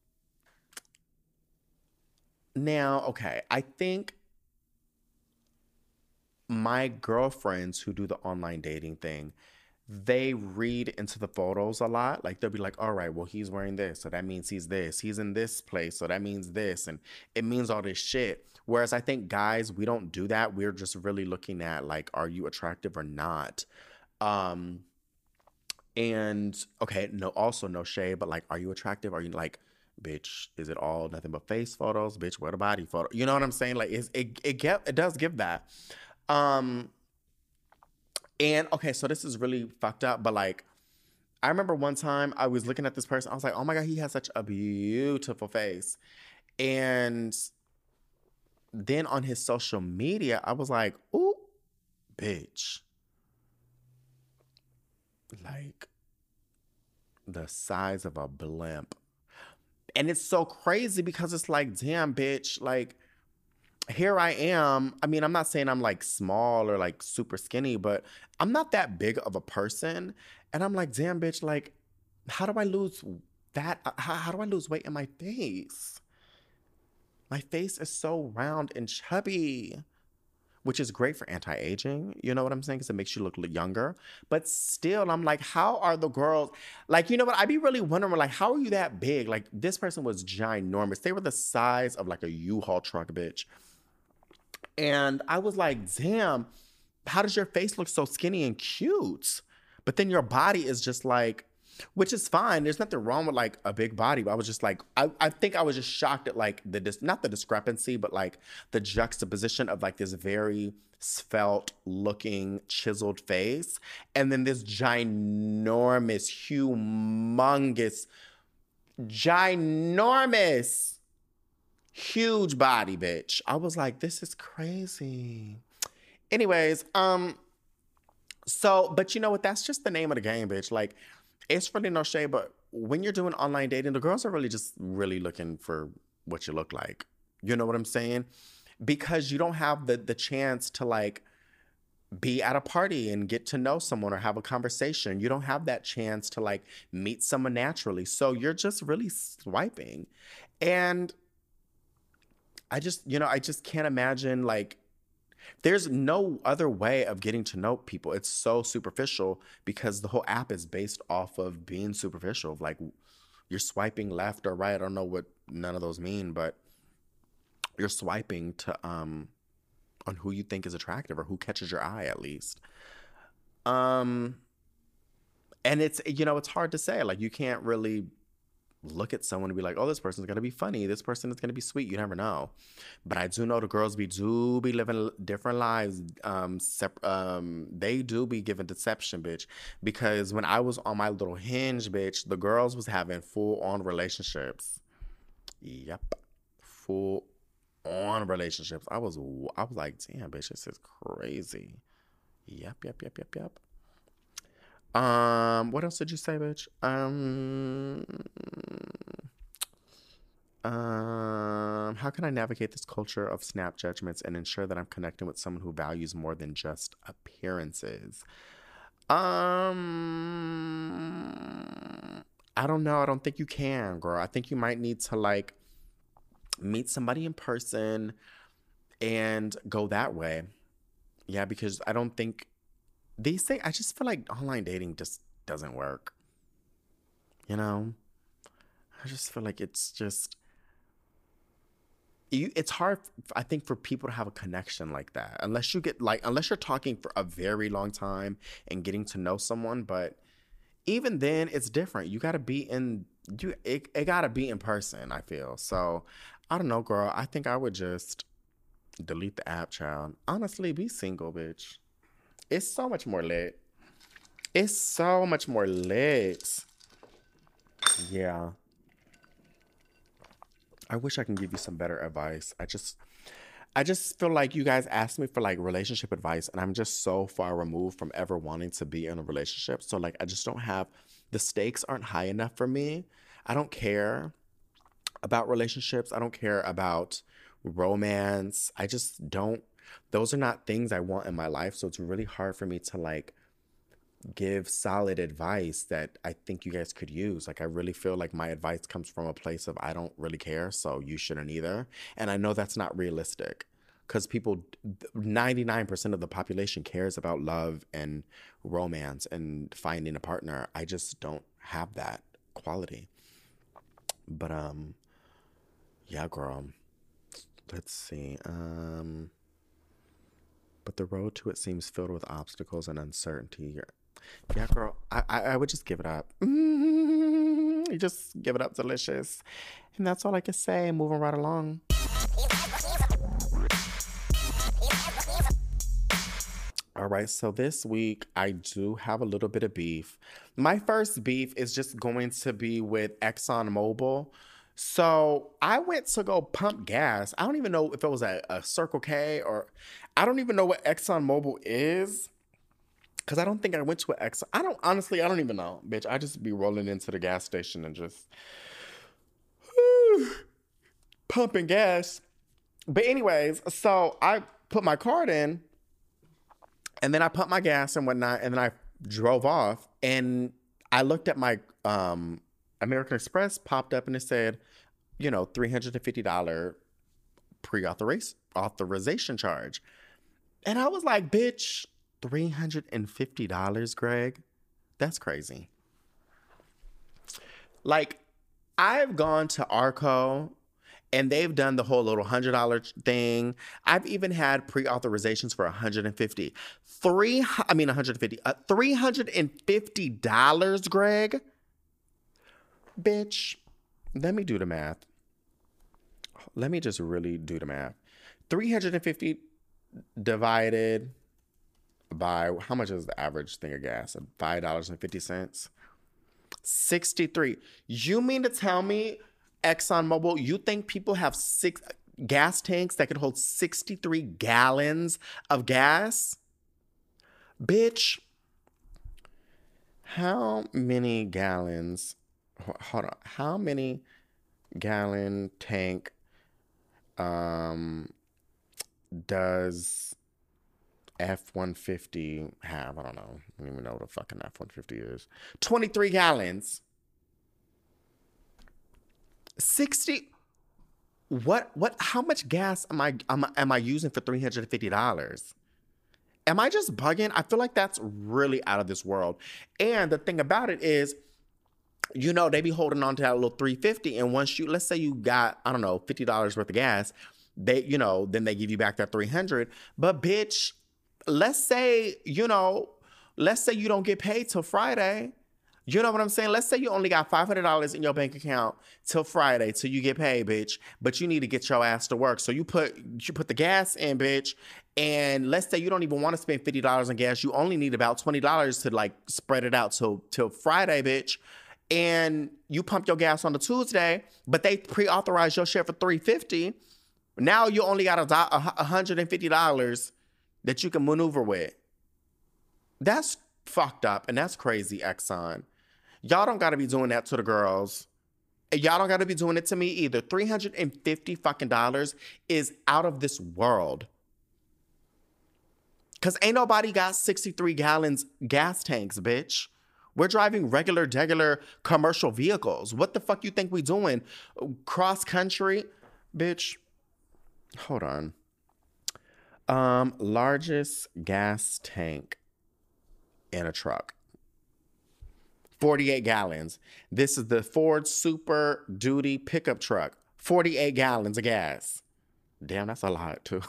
now, okay, I think my girlfriends who do the online dating thing, they read into the photos a lot. Like they'll be like, all right, well, he's wearing this, so that means he's this. He's in this place, so that means this. And it means all this shit. Whereas I think guys, we don't do that. We're just really looking at like, are you attractive or not? Um, and okay, no, also no shade, but like, are you attractive? Are you like, bitch, is it all nothing but face photos? Bitch, where the body photo? You know what I'm saying? Like it's, it, it get, it does give that. Um, and okay, so this is really fucked up, but like, I remember one time I was looking at this person. I was like, oh my God, he has such a beautiful face. And then on his social media, I was like, ooh, bitch. Like the size of a blimp. And it's so crazy because it's like, damn, bitch, like, here I am. I mean, I'm not saying I'm like small or like super skinny, but I'm not that big of a person. And I'm like, damn, bitch, like, how do I lose that? uh, How, how do I lose weight in my face? My face is so round and chubby, which is great for anti-aging. You know what I'm saying? Because it makes you look li- younger. But still, I'm like, how are the girls? Like, you know what? I'd be really wondering, like, how are you that big? Like, this person was ginormous. They were the size of like a U-Haul truck, bitch. And I was like, damn, how does your face look so skinny and cute? But then your body is just like, which is fine. There's nothing wrong with like a big body. But I was just like, I, I think I was just shocked at like the, dis- not the discrepancy, but like the juxtaposition of like this very svelte looking chiseled face. And then this ginormous, humongous, ginormous, huge body, bitch. I was like, this is crazy. Anyways, um, so, but you know what? That's just the name of the game, bitch. Like, it's really no shade, but when you're doing online dating, the girls are really just really looking for what you look like. You know what I'm saying? Because you don't have the the chance to like be at a party and get to know someone or have a conversation. You don't have that chance to like meet someone naturally. So you're just really swiping. And I just, you know, I just can't imagine like there's no other way of getting to know people. It's so superficial because the whole app is based off of being superficial. Like you're swiping left or right. I don't know what none of those mean, but you're swiping to um on who you think is attractive or who catches your eye at least. Um and it's you know, it's hard to say. Like you can't really look at someone and be like, oh, this person's gonna be funny. This person is gonna be sweet. You never know. But I do know the girls be do be living different lives. Um, sep- um, they do be giving deception, bitch. Because when I was on my little hinge, bitch, the girls was having full on relationships. Yep, full on relationships. I was I was like, damn, bitch, this is crazy. Yep, yep, yep, yep, yep. Um, what else did you say, bitch? Um, um, how can I navigate this culture of snap judgments and ensure that I'm connecting with someone who values more than just appearances? Um, I don't know. I don't think you can, girl. I think you might need to like meet somebody in person and go that way. Yeah, because I don't think these things, I just feel like online dating just doesn't work. You know? I just feel like it's just you it's hard I think for people to have a connection like that unless you get like unless you're talking for a very long time and getting to know someone, but even then it's different. You got to be in you it, it got to be in person, I feel. So I don't know, girl. I think I would just delete the app, child. Honestly, be single, bitch. It's so much more lit. It's so much more lit. Yeah. I wish I can give you some better advice. I just I just feel like you guys asked me for like relationship advice and I'm just so far removed from ever wanting to be in a relationship. So like I just don't have the stakes aren't high enough for me. I don't care about relationships. I don't care about romance. I just don't those are not things I want in my life. So it's really hard for me to like give solid advice that I think you guys could use. Like, I really feel like my advice comes from a place of I don't really care, so you shouldn't either. And I know that's not realistic because people, ninety-nine percent of the population cares about love and romance and finding a partner. I just don't have that quality. But, um, yeah, girl. Let's see. Um, but the road to it seems filled with obstacles and uncertainty. Yeah, girl, I, I, I would just give it up. Mm, you just give it up, delicious. And that's all I can say. Moving right along. All right, so this week I do have a little bit of beef. My first beef is just going to be with ExxonMobil. So I went to go pump gas. I don't even know if it was a, a Circle K or I don't even know what ExxonMobil is. Cause I don't think I went to an Exxon. I don't honestly. I don't even know, bitch. I just be rolling into the gas station and just pumping gas. But anyways, so I put my card in, and then I put my gas and whatnot, and then I drove off, and I looked at my um, American Express popped up, and it said, you know, three hundred fifty dollars pre-authorization charge. And I was like, bitch, three hundred fifty dollars, Greg? That's crazy. Like, I've gone to Arco, and they've done the whole little one hundred dollars thing. I've even had pre-authorizations for one hundred fifty dollars. Three, I mean one hundred fifty dollars. Uh, three hundred fifty dollars, Greg? Bitch, let me do the math. Let me just really do the math. three hundred fifty divided by, how much is the average thing of gas? five dollars and fifty cents? sixty-three. You mean to tell me, ExxonMobil, you think people have six gas tanks that can hold sixty-three gallons of gas? Bitch, how many gallons, hold on, how many gallon tank um, does F one fifty have? I don't know. I don't even know what a fucking F one fifty is. twenty-three gallons. sixty. What, what, how much gas am I, am, am I using for three hundred fifty dollars? Am I just bugging? I feel like that's really out of this world. And the thing about it is, you know, they be holding on to that little three hundred fifty dollars. And once you, let's say you got, I don't know, fifty dollars worth of gas, they, you know, then they give you back that three hundred dollars. But bitch, let's say, you know, let's say you don't get paid till Friday. You know what I'm saying? Let's say you only got five hundred dollars in your bank account till Friday till you get paid, bitch. But you need to get your ass to work. So you put you put the gas in, bitch. And let's say you don't even want to spend fifty dollars on gas. You only need about twenty dollars to like spread it out till, till Friday, bitch. And you pump your gas on the Tuesday, but they pre-authorize your share for three hundred fifty dollars. Now you only got a, a one hundred fifty dollars that you can maneuver with. That's fucked up, and that's crazy, Exxon. Y'all don't gotta be doing that to the girls. And y'all don't gotta be doing it to me either. three hundred fifty fucking dollars is out of this world. Cause ain't nobody got sixty-three gallons gas tanks, bitch. We're driving regular, degular commercial vehicles. What the fuck you think we doing? Cross country? Bitch, hold on. Um, largest gas tank in a truck. forty-eight gallons. This is the Ford Super Duty pickup truck. forty-eight gallons of gas. Damn, that's a lot too.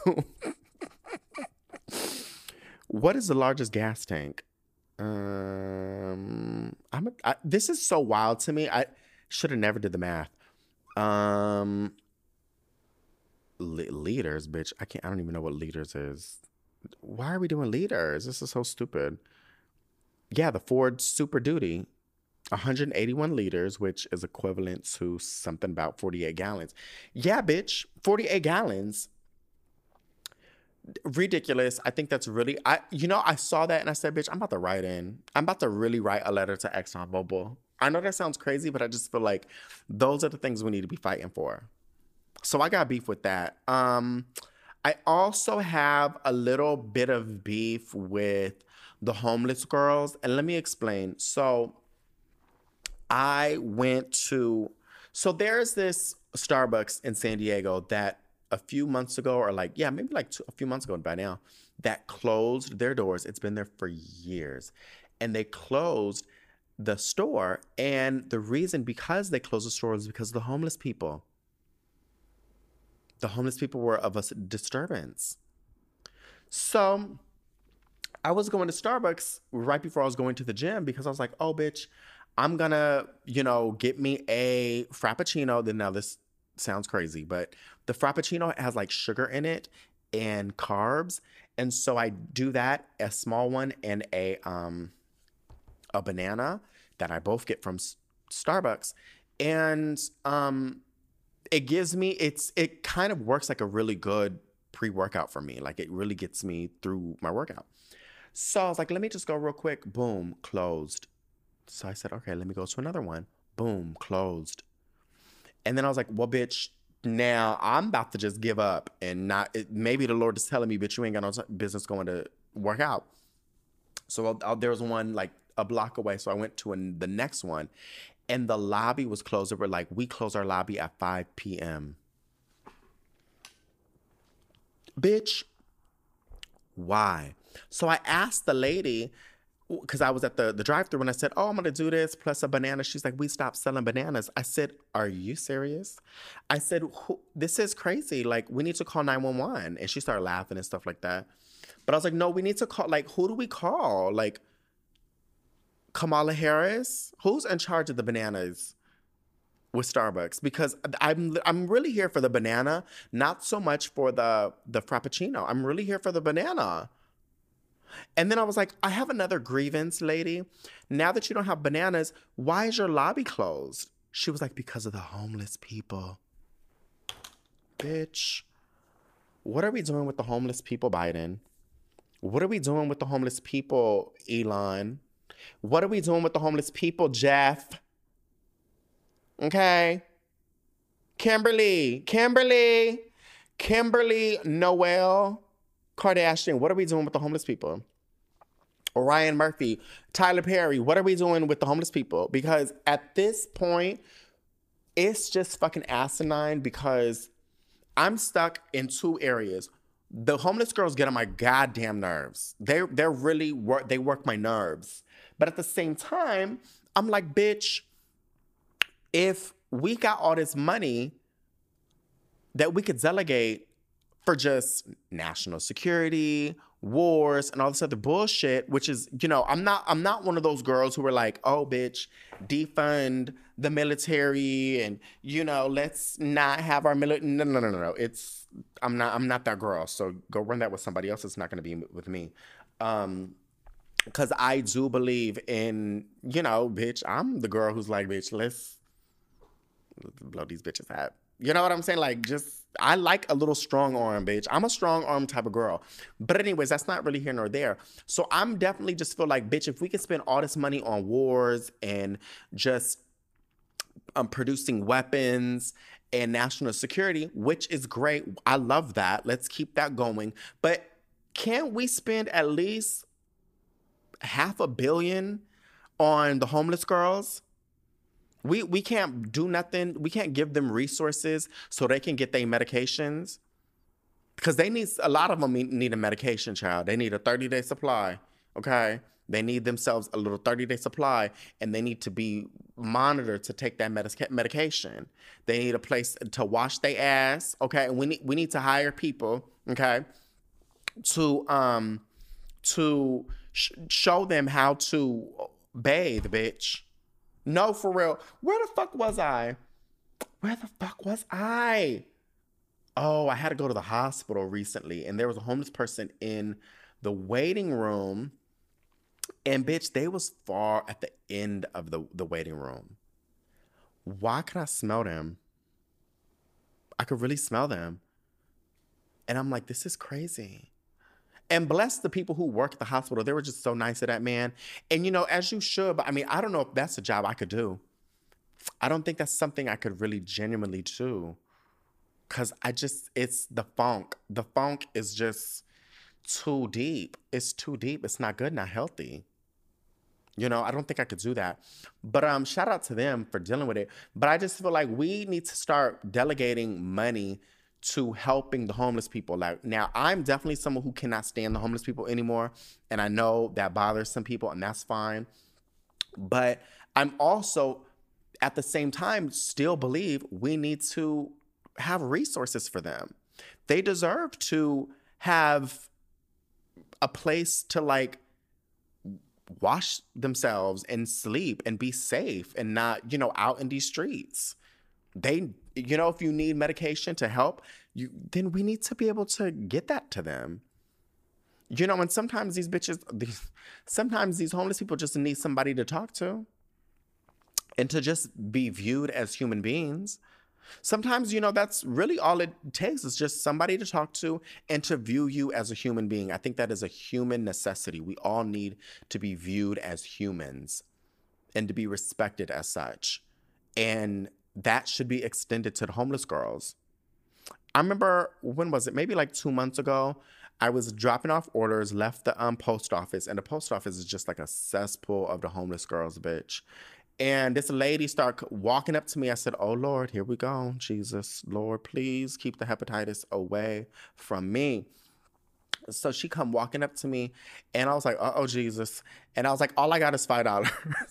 What is the largest gas tank? Um, I'm a, I, this is so wild to me. I should have never did the math. Um, li- liters, bitch. I can't. I don't even know what liters is. Why are we doing liters? This is so stupid. Yeah, the Ford Super Duty, one hundred eighty-one liters, which is equivalent to something about forty-eight gallons. Yeah, bitch, forty-eight gallons. Ridiculous. I think that's really, I, you know, I saw that and I said, bitch, I'm about to write in. I'm about to really write a letter to ExxonMobil. I know that sounds crazy, but I just feel like those are the things we need to be fighting for. So I got beef with that. Um, I also have a little bit of beef with the homeless girls. And let me explain. So I went to, so there's this Starbucks in San Diego that a few months ago, or like, yeah, maybe like two, a few months ago by now, that closed their doors. It's been there for years. And they closed the store. And the reason because they closed the store is because of the homeless people. The homeless people were of a disturbance. So I was going to Starbucks right before I was going to the gym because I was like, oh, bitch, I'm gonna, you know, get me a Frappuccino. Then now this sounds crazy, but the Frappuccino has like sugar in it and carbs. And so I do that, a small one and a um a banana that I both get from S- Starbucks. And um it gives me, it's it kind of works like a really good pre-workout for me. Like it really gets me through my workout. So I was like, let me just go real quick. Boom, closed. So I said, okay, let me go to another one. Boom, closed. And then I was like, well, bitch, Now, I'm about to just give up and not, it, maybe the Lord is telling me, bitch, you ain't got no t- business going to work out. So I'll, I'll, there was one like a block away. So I went to an, the next one and the lobby was closed. They were like, we close our lobby at five p.m. Bitch, why? So I asked the lady, because I was at the, the drive-thru and I said, oh, I'm going to do this plus a banana. She's like, we stopped selling bananas. I said, are you serious? I said, this is crazy. Like, we need to call nine one one. And she started laughing and stuff like that. But I was like, no, we need to call, like, who do we call? Like, Kamala Harris? Who's in charge of the bananas with Starbucks? Because I'm I'm really here for the banana, not so much for the, the Frappuccino. I'm really here for the banana. And then I was like, I have another grievance, lady. Now that you don't have bananas, why is your lobby closed? She was like, because of the homeless people. Bitch, what are we doing with the homeless people, Biden? What are we doing with the homeless people, Elon? What are we doing with the homeless people, Jeff? Okay. Kimberly, Kimberly, Kimberly Noel Kardashian, what are we doing with the homeless people? Ryan Murphy, Tyler Perry, what are we doing with the homeless people? Because at this point, it's just fucking asinine because I'm stuck in two areas. The homeless girls get on my goddamn nerves. They they're really work they work my nerves. But at the same time, I'm like, bitch, if we got all this money that we could delegate for just national security, wars, and all this other bullshit, which is, you know, I'm not I'm not one of those girls who are like, oh, bitch, defund the military and, you know, let's not have our military. No, no, no, no, no. It's, I'm not, I'm not that girl. So go run that with somebody else. It's not going to be with me. Um, because I do believe in, you know, bitch, I'm the girl who's like, bitch, let's blow these bitches out. You know what I'm saying? Like, just, I like a little strong arm, bitch. I'm a strong arm type of girl. But anyways, that's not really here nor there. So I'm definitely just feel like, bitch, if we can spend all this money on wars and just um, producing weapons and national security, which is great. I love that. Let's keep that going. But can't we spend at least half a billion on the homeless girls? We we can't do nothing. We can't give them resources so they can get their medications. Because they need, a lot of them need a medication, child. They need a thirty-day supply, okay? They need themselves a little thirty-day supply, and they need to be monitored to take that medica- medication. They need a place to wash their ass, okay? And we need, we need to hire people, okay, to, um, to sh- show them how to bathe, bitch. No, for real. Where the fuck was I? Where the fuck was I? Oh, I had to go to the hospital recently, and there was a homeless person in the waiting room, and bitch, they was far at the end of the, the waiting room. Why could I smell them? I could really smell them. And I'm like, this is crazy. And bless the people who work at the hospital. They were just so nice to that man. And, you know, as you should, but I mean, I don't know if that's a job I could do. I don't think that's something I could really genuinely do. Because I just, it's the funk. The funk is just too deep. It's too deep. It's not good, not healthy. You know, I don't think I could do that. But um, shout out to them for dealing with it. But I just feel like we need to start delegating money to helping the homeless people. Like, now, I'm definitely someone who cannot stand the homeless people anymore. And I know that bothers some people, and that's fine. But I'm also, at the same time, still believe we need to have resources for them. They deserve to have a place to, like, wash themselves and sleep and be safe and not, you know, out in these streets. They, you know, if you need medication to help, you then we need to be able to get that to them. You know, and sometimes these bitches, these, sometimes these homeless people just need somebody to talk to and to just be viewed as human beings. Sometimes, you know, that's really all it takes is just somebody to talk to and to view you as a human being. I think that is a human necessity. We all need to be viewed as humans and to be respected as such. And that should be extended to the homeless girls. I remember, when was it? Maybe like two months ago. I was dropping off orders, left the um, post office, and the post office is just like a cesspool of the homeless girls, bitch. And this lady started walking up to me. I said, oh, Lord, here we go. Jesus, Lord, please keep the hepatitis away from me. So she come walking up to me, and I was like, uh-oh, Jesus. And I was like, all I got is five dollars.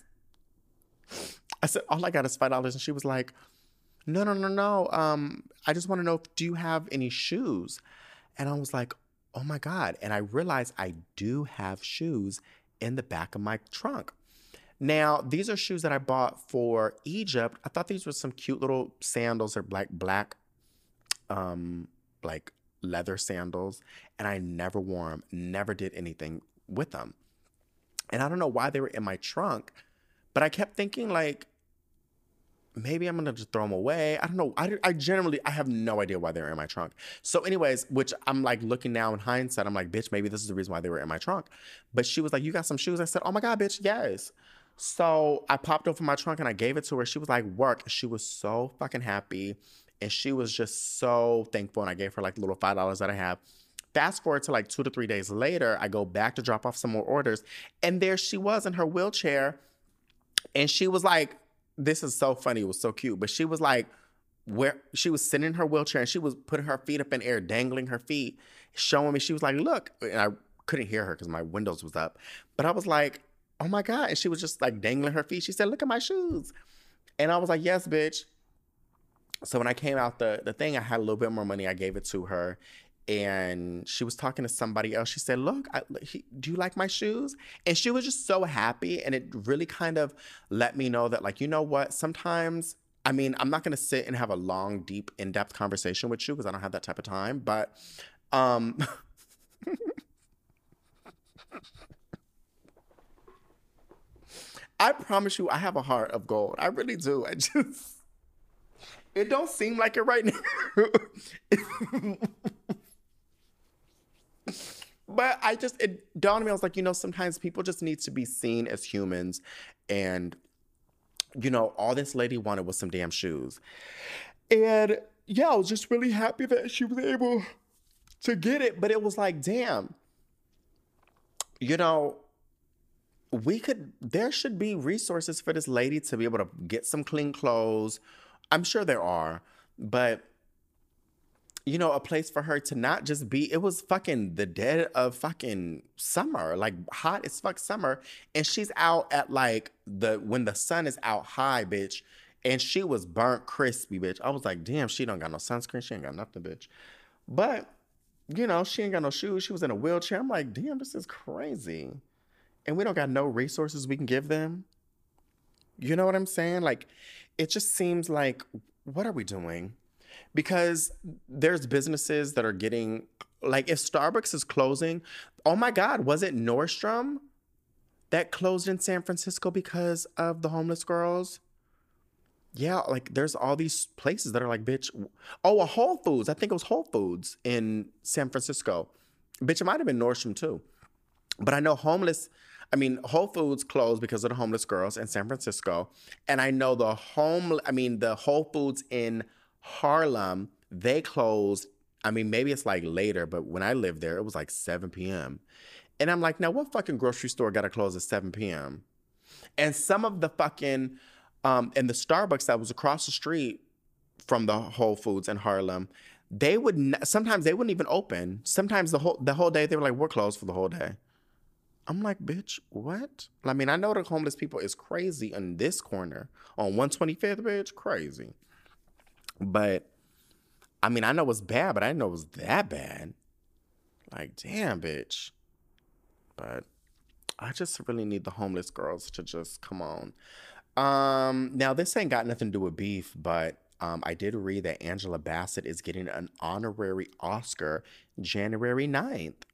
I said, all I got is five dollars. And she was like, no, no, no, no. Um, I just want to know, if, do you have any shoes? And I was like, oh my God. And I realized I do have shoes in the back of my trunk. Now, these are shoes that I bought for Egypt. I thought these were some cute little sandals. They're black, black, um, like leather sandals. And I never wore them, never did anything with them. And I don't know why they were in my trunk, but I kept thinking, like, maybe I'm going to just throw them away. I don't know. I, I generally, I have no idea why they're in my trunk. So anyways, which I'm like looking now in hindsight, I'm like, bitch, maybe this is the reason why they were in my trunk. But she was like, you got some shoes? I said, oh my God, bitch, yes. So I popped open my trunk and I gave it to her. She was like, work. She was so fucking happy. And she was just so thankful. And I gave her like the little five dollars that I have. Fast forward to like two to three days later, I go back to drop off some more orders. And there she was in her wheelchair. And she was like, this is so funny. It was so cute. But she was like, where she was sitting in her wheelchair and she was putting her feet up in air, dangling her feet, showing me. She was like, look. And I couldn't hear her because my windows was up. But I was like, oh my God. And she was just like dangling her feet. She said, look at my shoes. And I was like, yes, bitch. So when I came out the, the thing, I had a little bit more money. I gave it to her. And she was talking to somebody else. She said, look, I, he, do you like my shoes? And she was just so happy. And it really kind of let me know that, like, you know what? Sometimes, I mean, I'm not going to sit and have a long, deep, in-depth conversation with you because I don't have that type of time. But um, I promise you, I have a heart of gold. I really do. I just, it don't seem like it right now. But I just, it dawned on me, I was like, you know, sometimes people just need to be seen as humans. And, you know, all this lady wanted was some damn shoes. And yeah, I was just really happy that she was able to get it. But it was like, damn, you know, we could, there should be resources for this lady to be able to get some clean clothes. I'm sure there are, but you know, a place for her to not just be, it was fucking the dead of fucking summer, like hot as fuck summer. And she's out at like the, when the sun is out high, bitch. And she was burnt crispy, bitch. I was like, damn, she don't got no sunscreen. She ain't got nothing, bitch. But, you know, she ain't got no shoes. She was in a wheelchair. I'm like, damn, this is crazy. And we don't got no resources we can give them. You know what I'm saying? Like, it just seems like, what are we doing? Because there's businesses that are getting, like, if Starbucks is closing, oh my God, was it Nordstrom that closed in San Francisco because of the homeless girls? Yeah, like there's all these places that are like, bitch, oh, a Whole Foods. I think it was Whole Foods in San Francisco. Bitch, it might have been Nordstrom too. But I know homeless, I mean, Whole Foods closed because of the homeless girls in San Francisco. And I know the home, I mean, the Whole Foods in Harlem, they closed, I mean, maybe it's like later, but when I lived there, it was like seven p.m. And I'm like, now what fucking grocery store got to close at seven p.m.? And some of the fucking, um, and the Starbucks that was across the street from the Whole Foods in Harlem, they would, n- sometimes they wouldn't even open. Sometimes the whole, the whole day, they were like, we're closed for the whole day. I'm like, bitch, what? I mean, I know the homeless people is crazy in this corner on one twenty-fifth, bitch, crazy. But, I mean, I know it's bad, but I didn't know it was that bad. Like, damn, bitch. But I just really need the homeless girls to just come on. Um, now, this ain't got nothing to do with beef, but um, I did read that Angela Bassett is getting an honorary Oscar January ninth.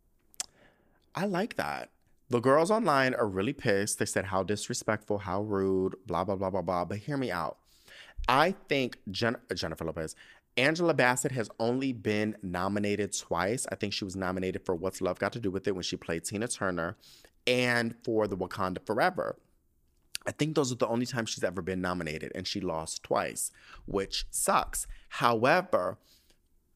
I like that. The girls online are really pissed. They said, how disrespectful, how rude, blah, blah, blah, blah, blah. But hear me out. I think Jen- Jennifer Lopez, Angela Bassett has only been nominated twice. I think she was nominated for What's Love Got to Do With It when she played Tina Turner and for the Wakanda Forever. I think those are the only times she's ever been nominated, and she lost twice, which sucks. However,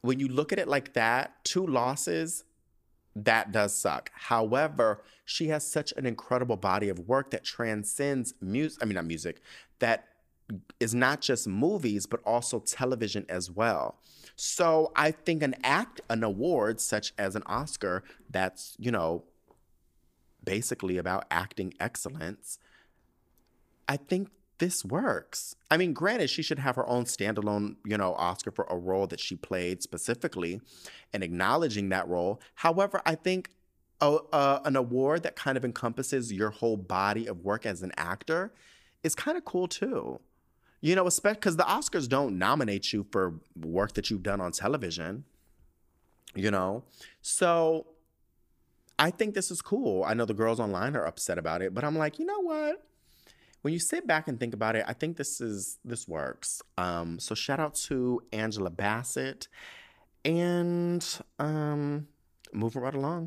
when you look at it like that, two losses, that does suck. However, she has such an incredible body of work that transcends music. I mean, not music, that is not just movies, but also television as well. So I think an act, an award such as an Oscar, that's, you know, basically about acting excellence, I think this works. I mean, granted, she should have her own standalone, you know, Oscar for a role that she played specifically and acknowledging that role. However, I think a, a, an award that kind of encompasses your whole body of work as an actor is kind of cool too. You know, especially because the Oscars don't nominate you for work that you've done on television, you know? So I think this is cool. I know the girls online are upset about it, but I'm like, you know what? When you sit back and think about it, I think this is this works. Um, so shout out to Angela Bassett, and um, moving right along.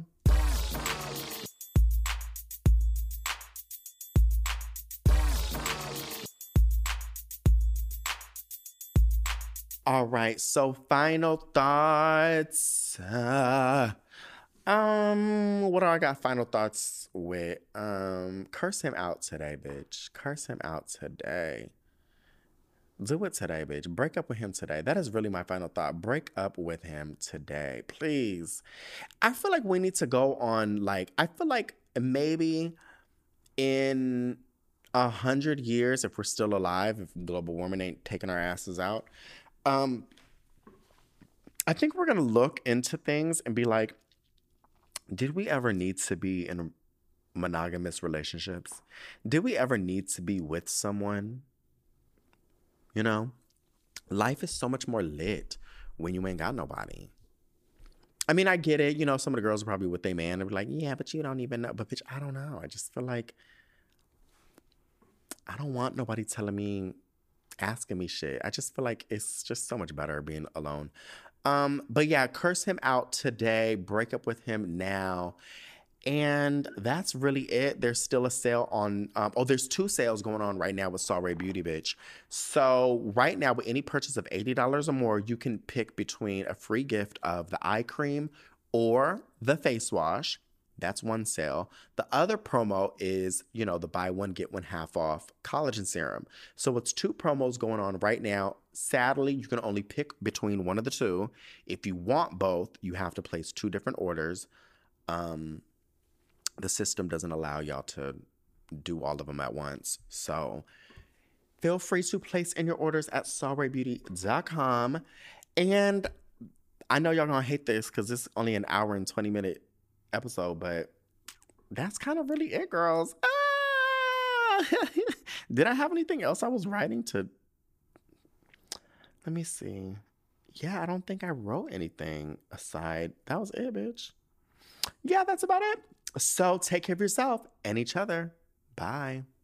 All right, so final thoughts. Uh, Um, what do I got final thoughts with? Um, curse him out today, bitch. Curse him out today. Do it today, bitch. Break up with him today. That is really my final thought. Break up with him today, please. I feel like we need to go on, like, I feel like maybe in a hundred years, if we're still alive, if global warming ain't taking our asses out, um, I think we're gonna look into things and be like, did we ever need to be in monogamous relationships? Did we ever need to be with someone? You know, life is so much more lit when you ain't got nobody. I mean, I get it. You know, some of the girls are probably with their man and be like, yeah, but you don't even know. But bitch, I don't know. I just feel like I don't want nobody telling me, asking me shit. I just feel like it's just so much better being alone. Um, but yeah, curse him out today, break up with him now. And that's really it. There's still a sale on, um, oh, there's two sales going on right now with Sorry Beauty, bitch. So right now, with any purchase of eighty dollars or more, you can pick between a free gift of the eye cream or the face wash. That's one sale. The other promo is, you know, the buy one, get one half off collagen serum. So it's two promos going on right now. Sadly, you can only pick between one of the two. If you want both, you have to place two different orders. Um, the system doesn't allow y'all to do all of them at once. So feel free to place in your orders at sorry beauty dot com. And I know y'all gonna hate this because this is only an hour and twenty minute episode, but that's kind of really it, girls. Ah! Did I have anything else I was writing to? Let me see. Yeah, I don't think I wrote anything aside. That was it, bitch. Yeah, that's about it. So take care of yourself and each other. Bye.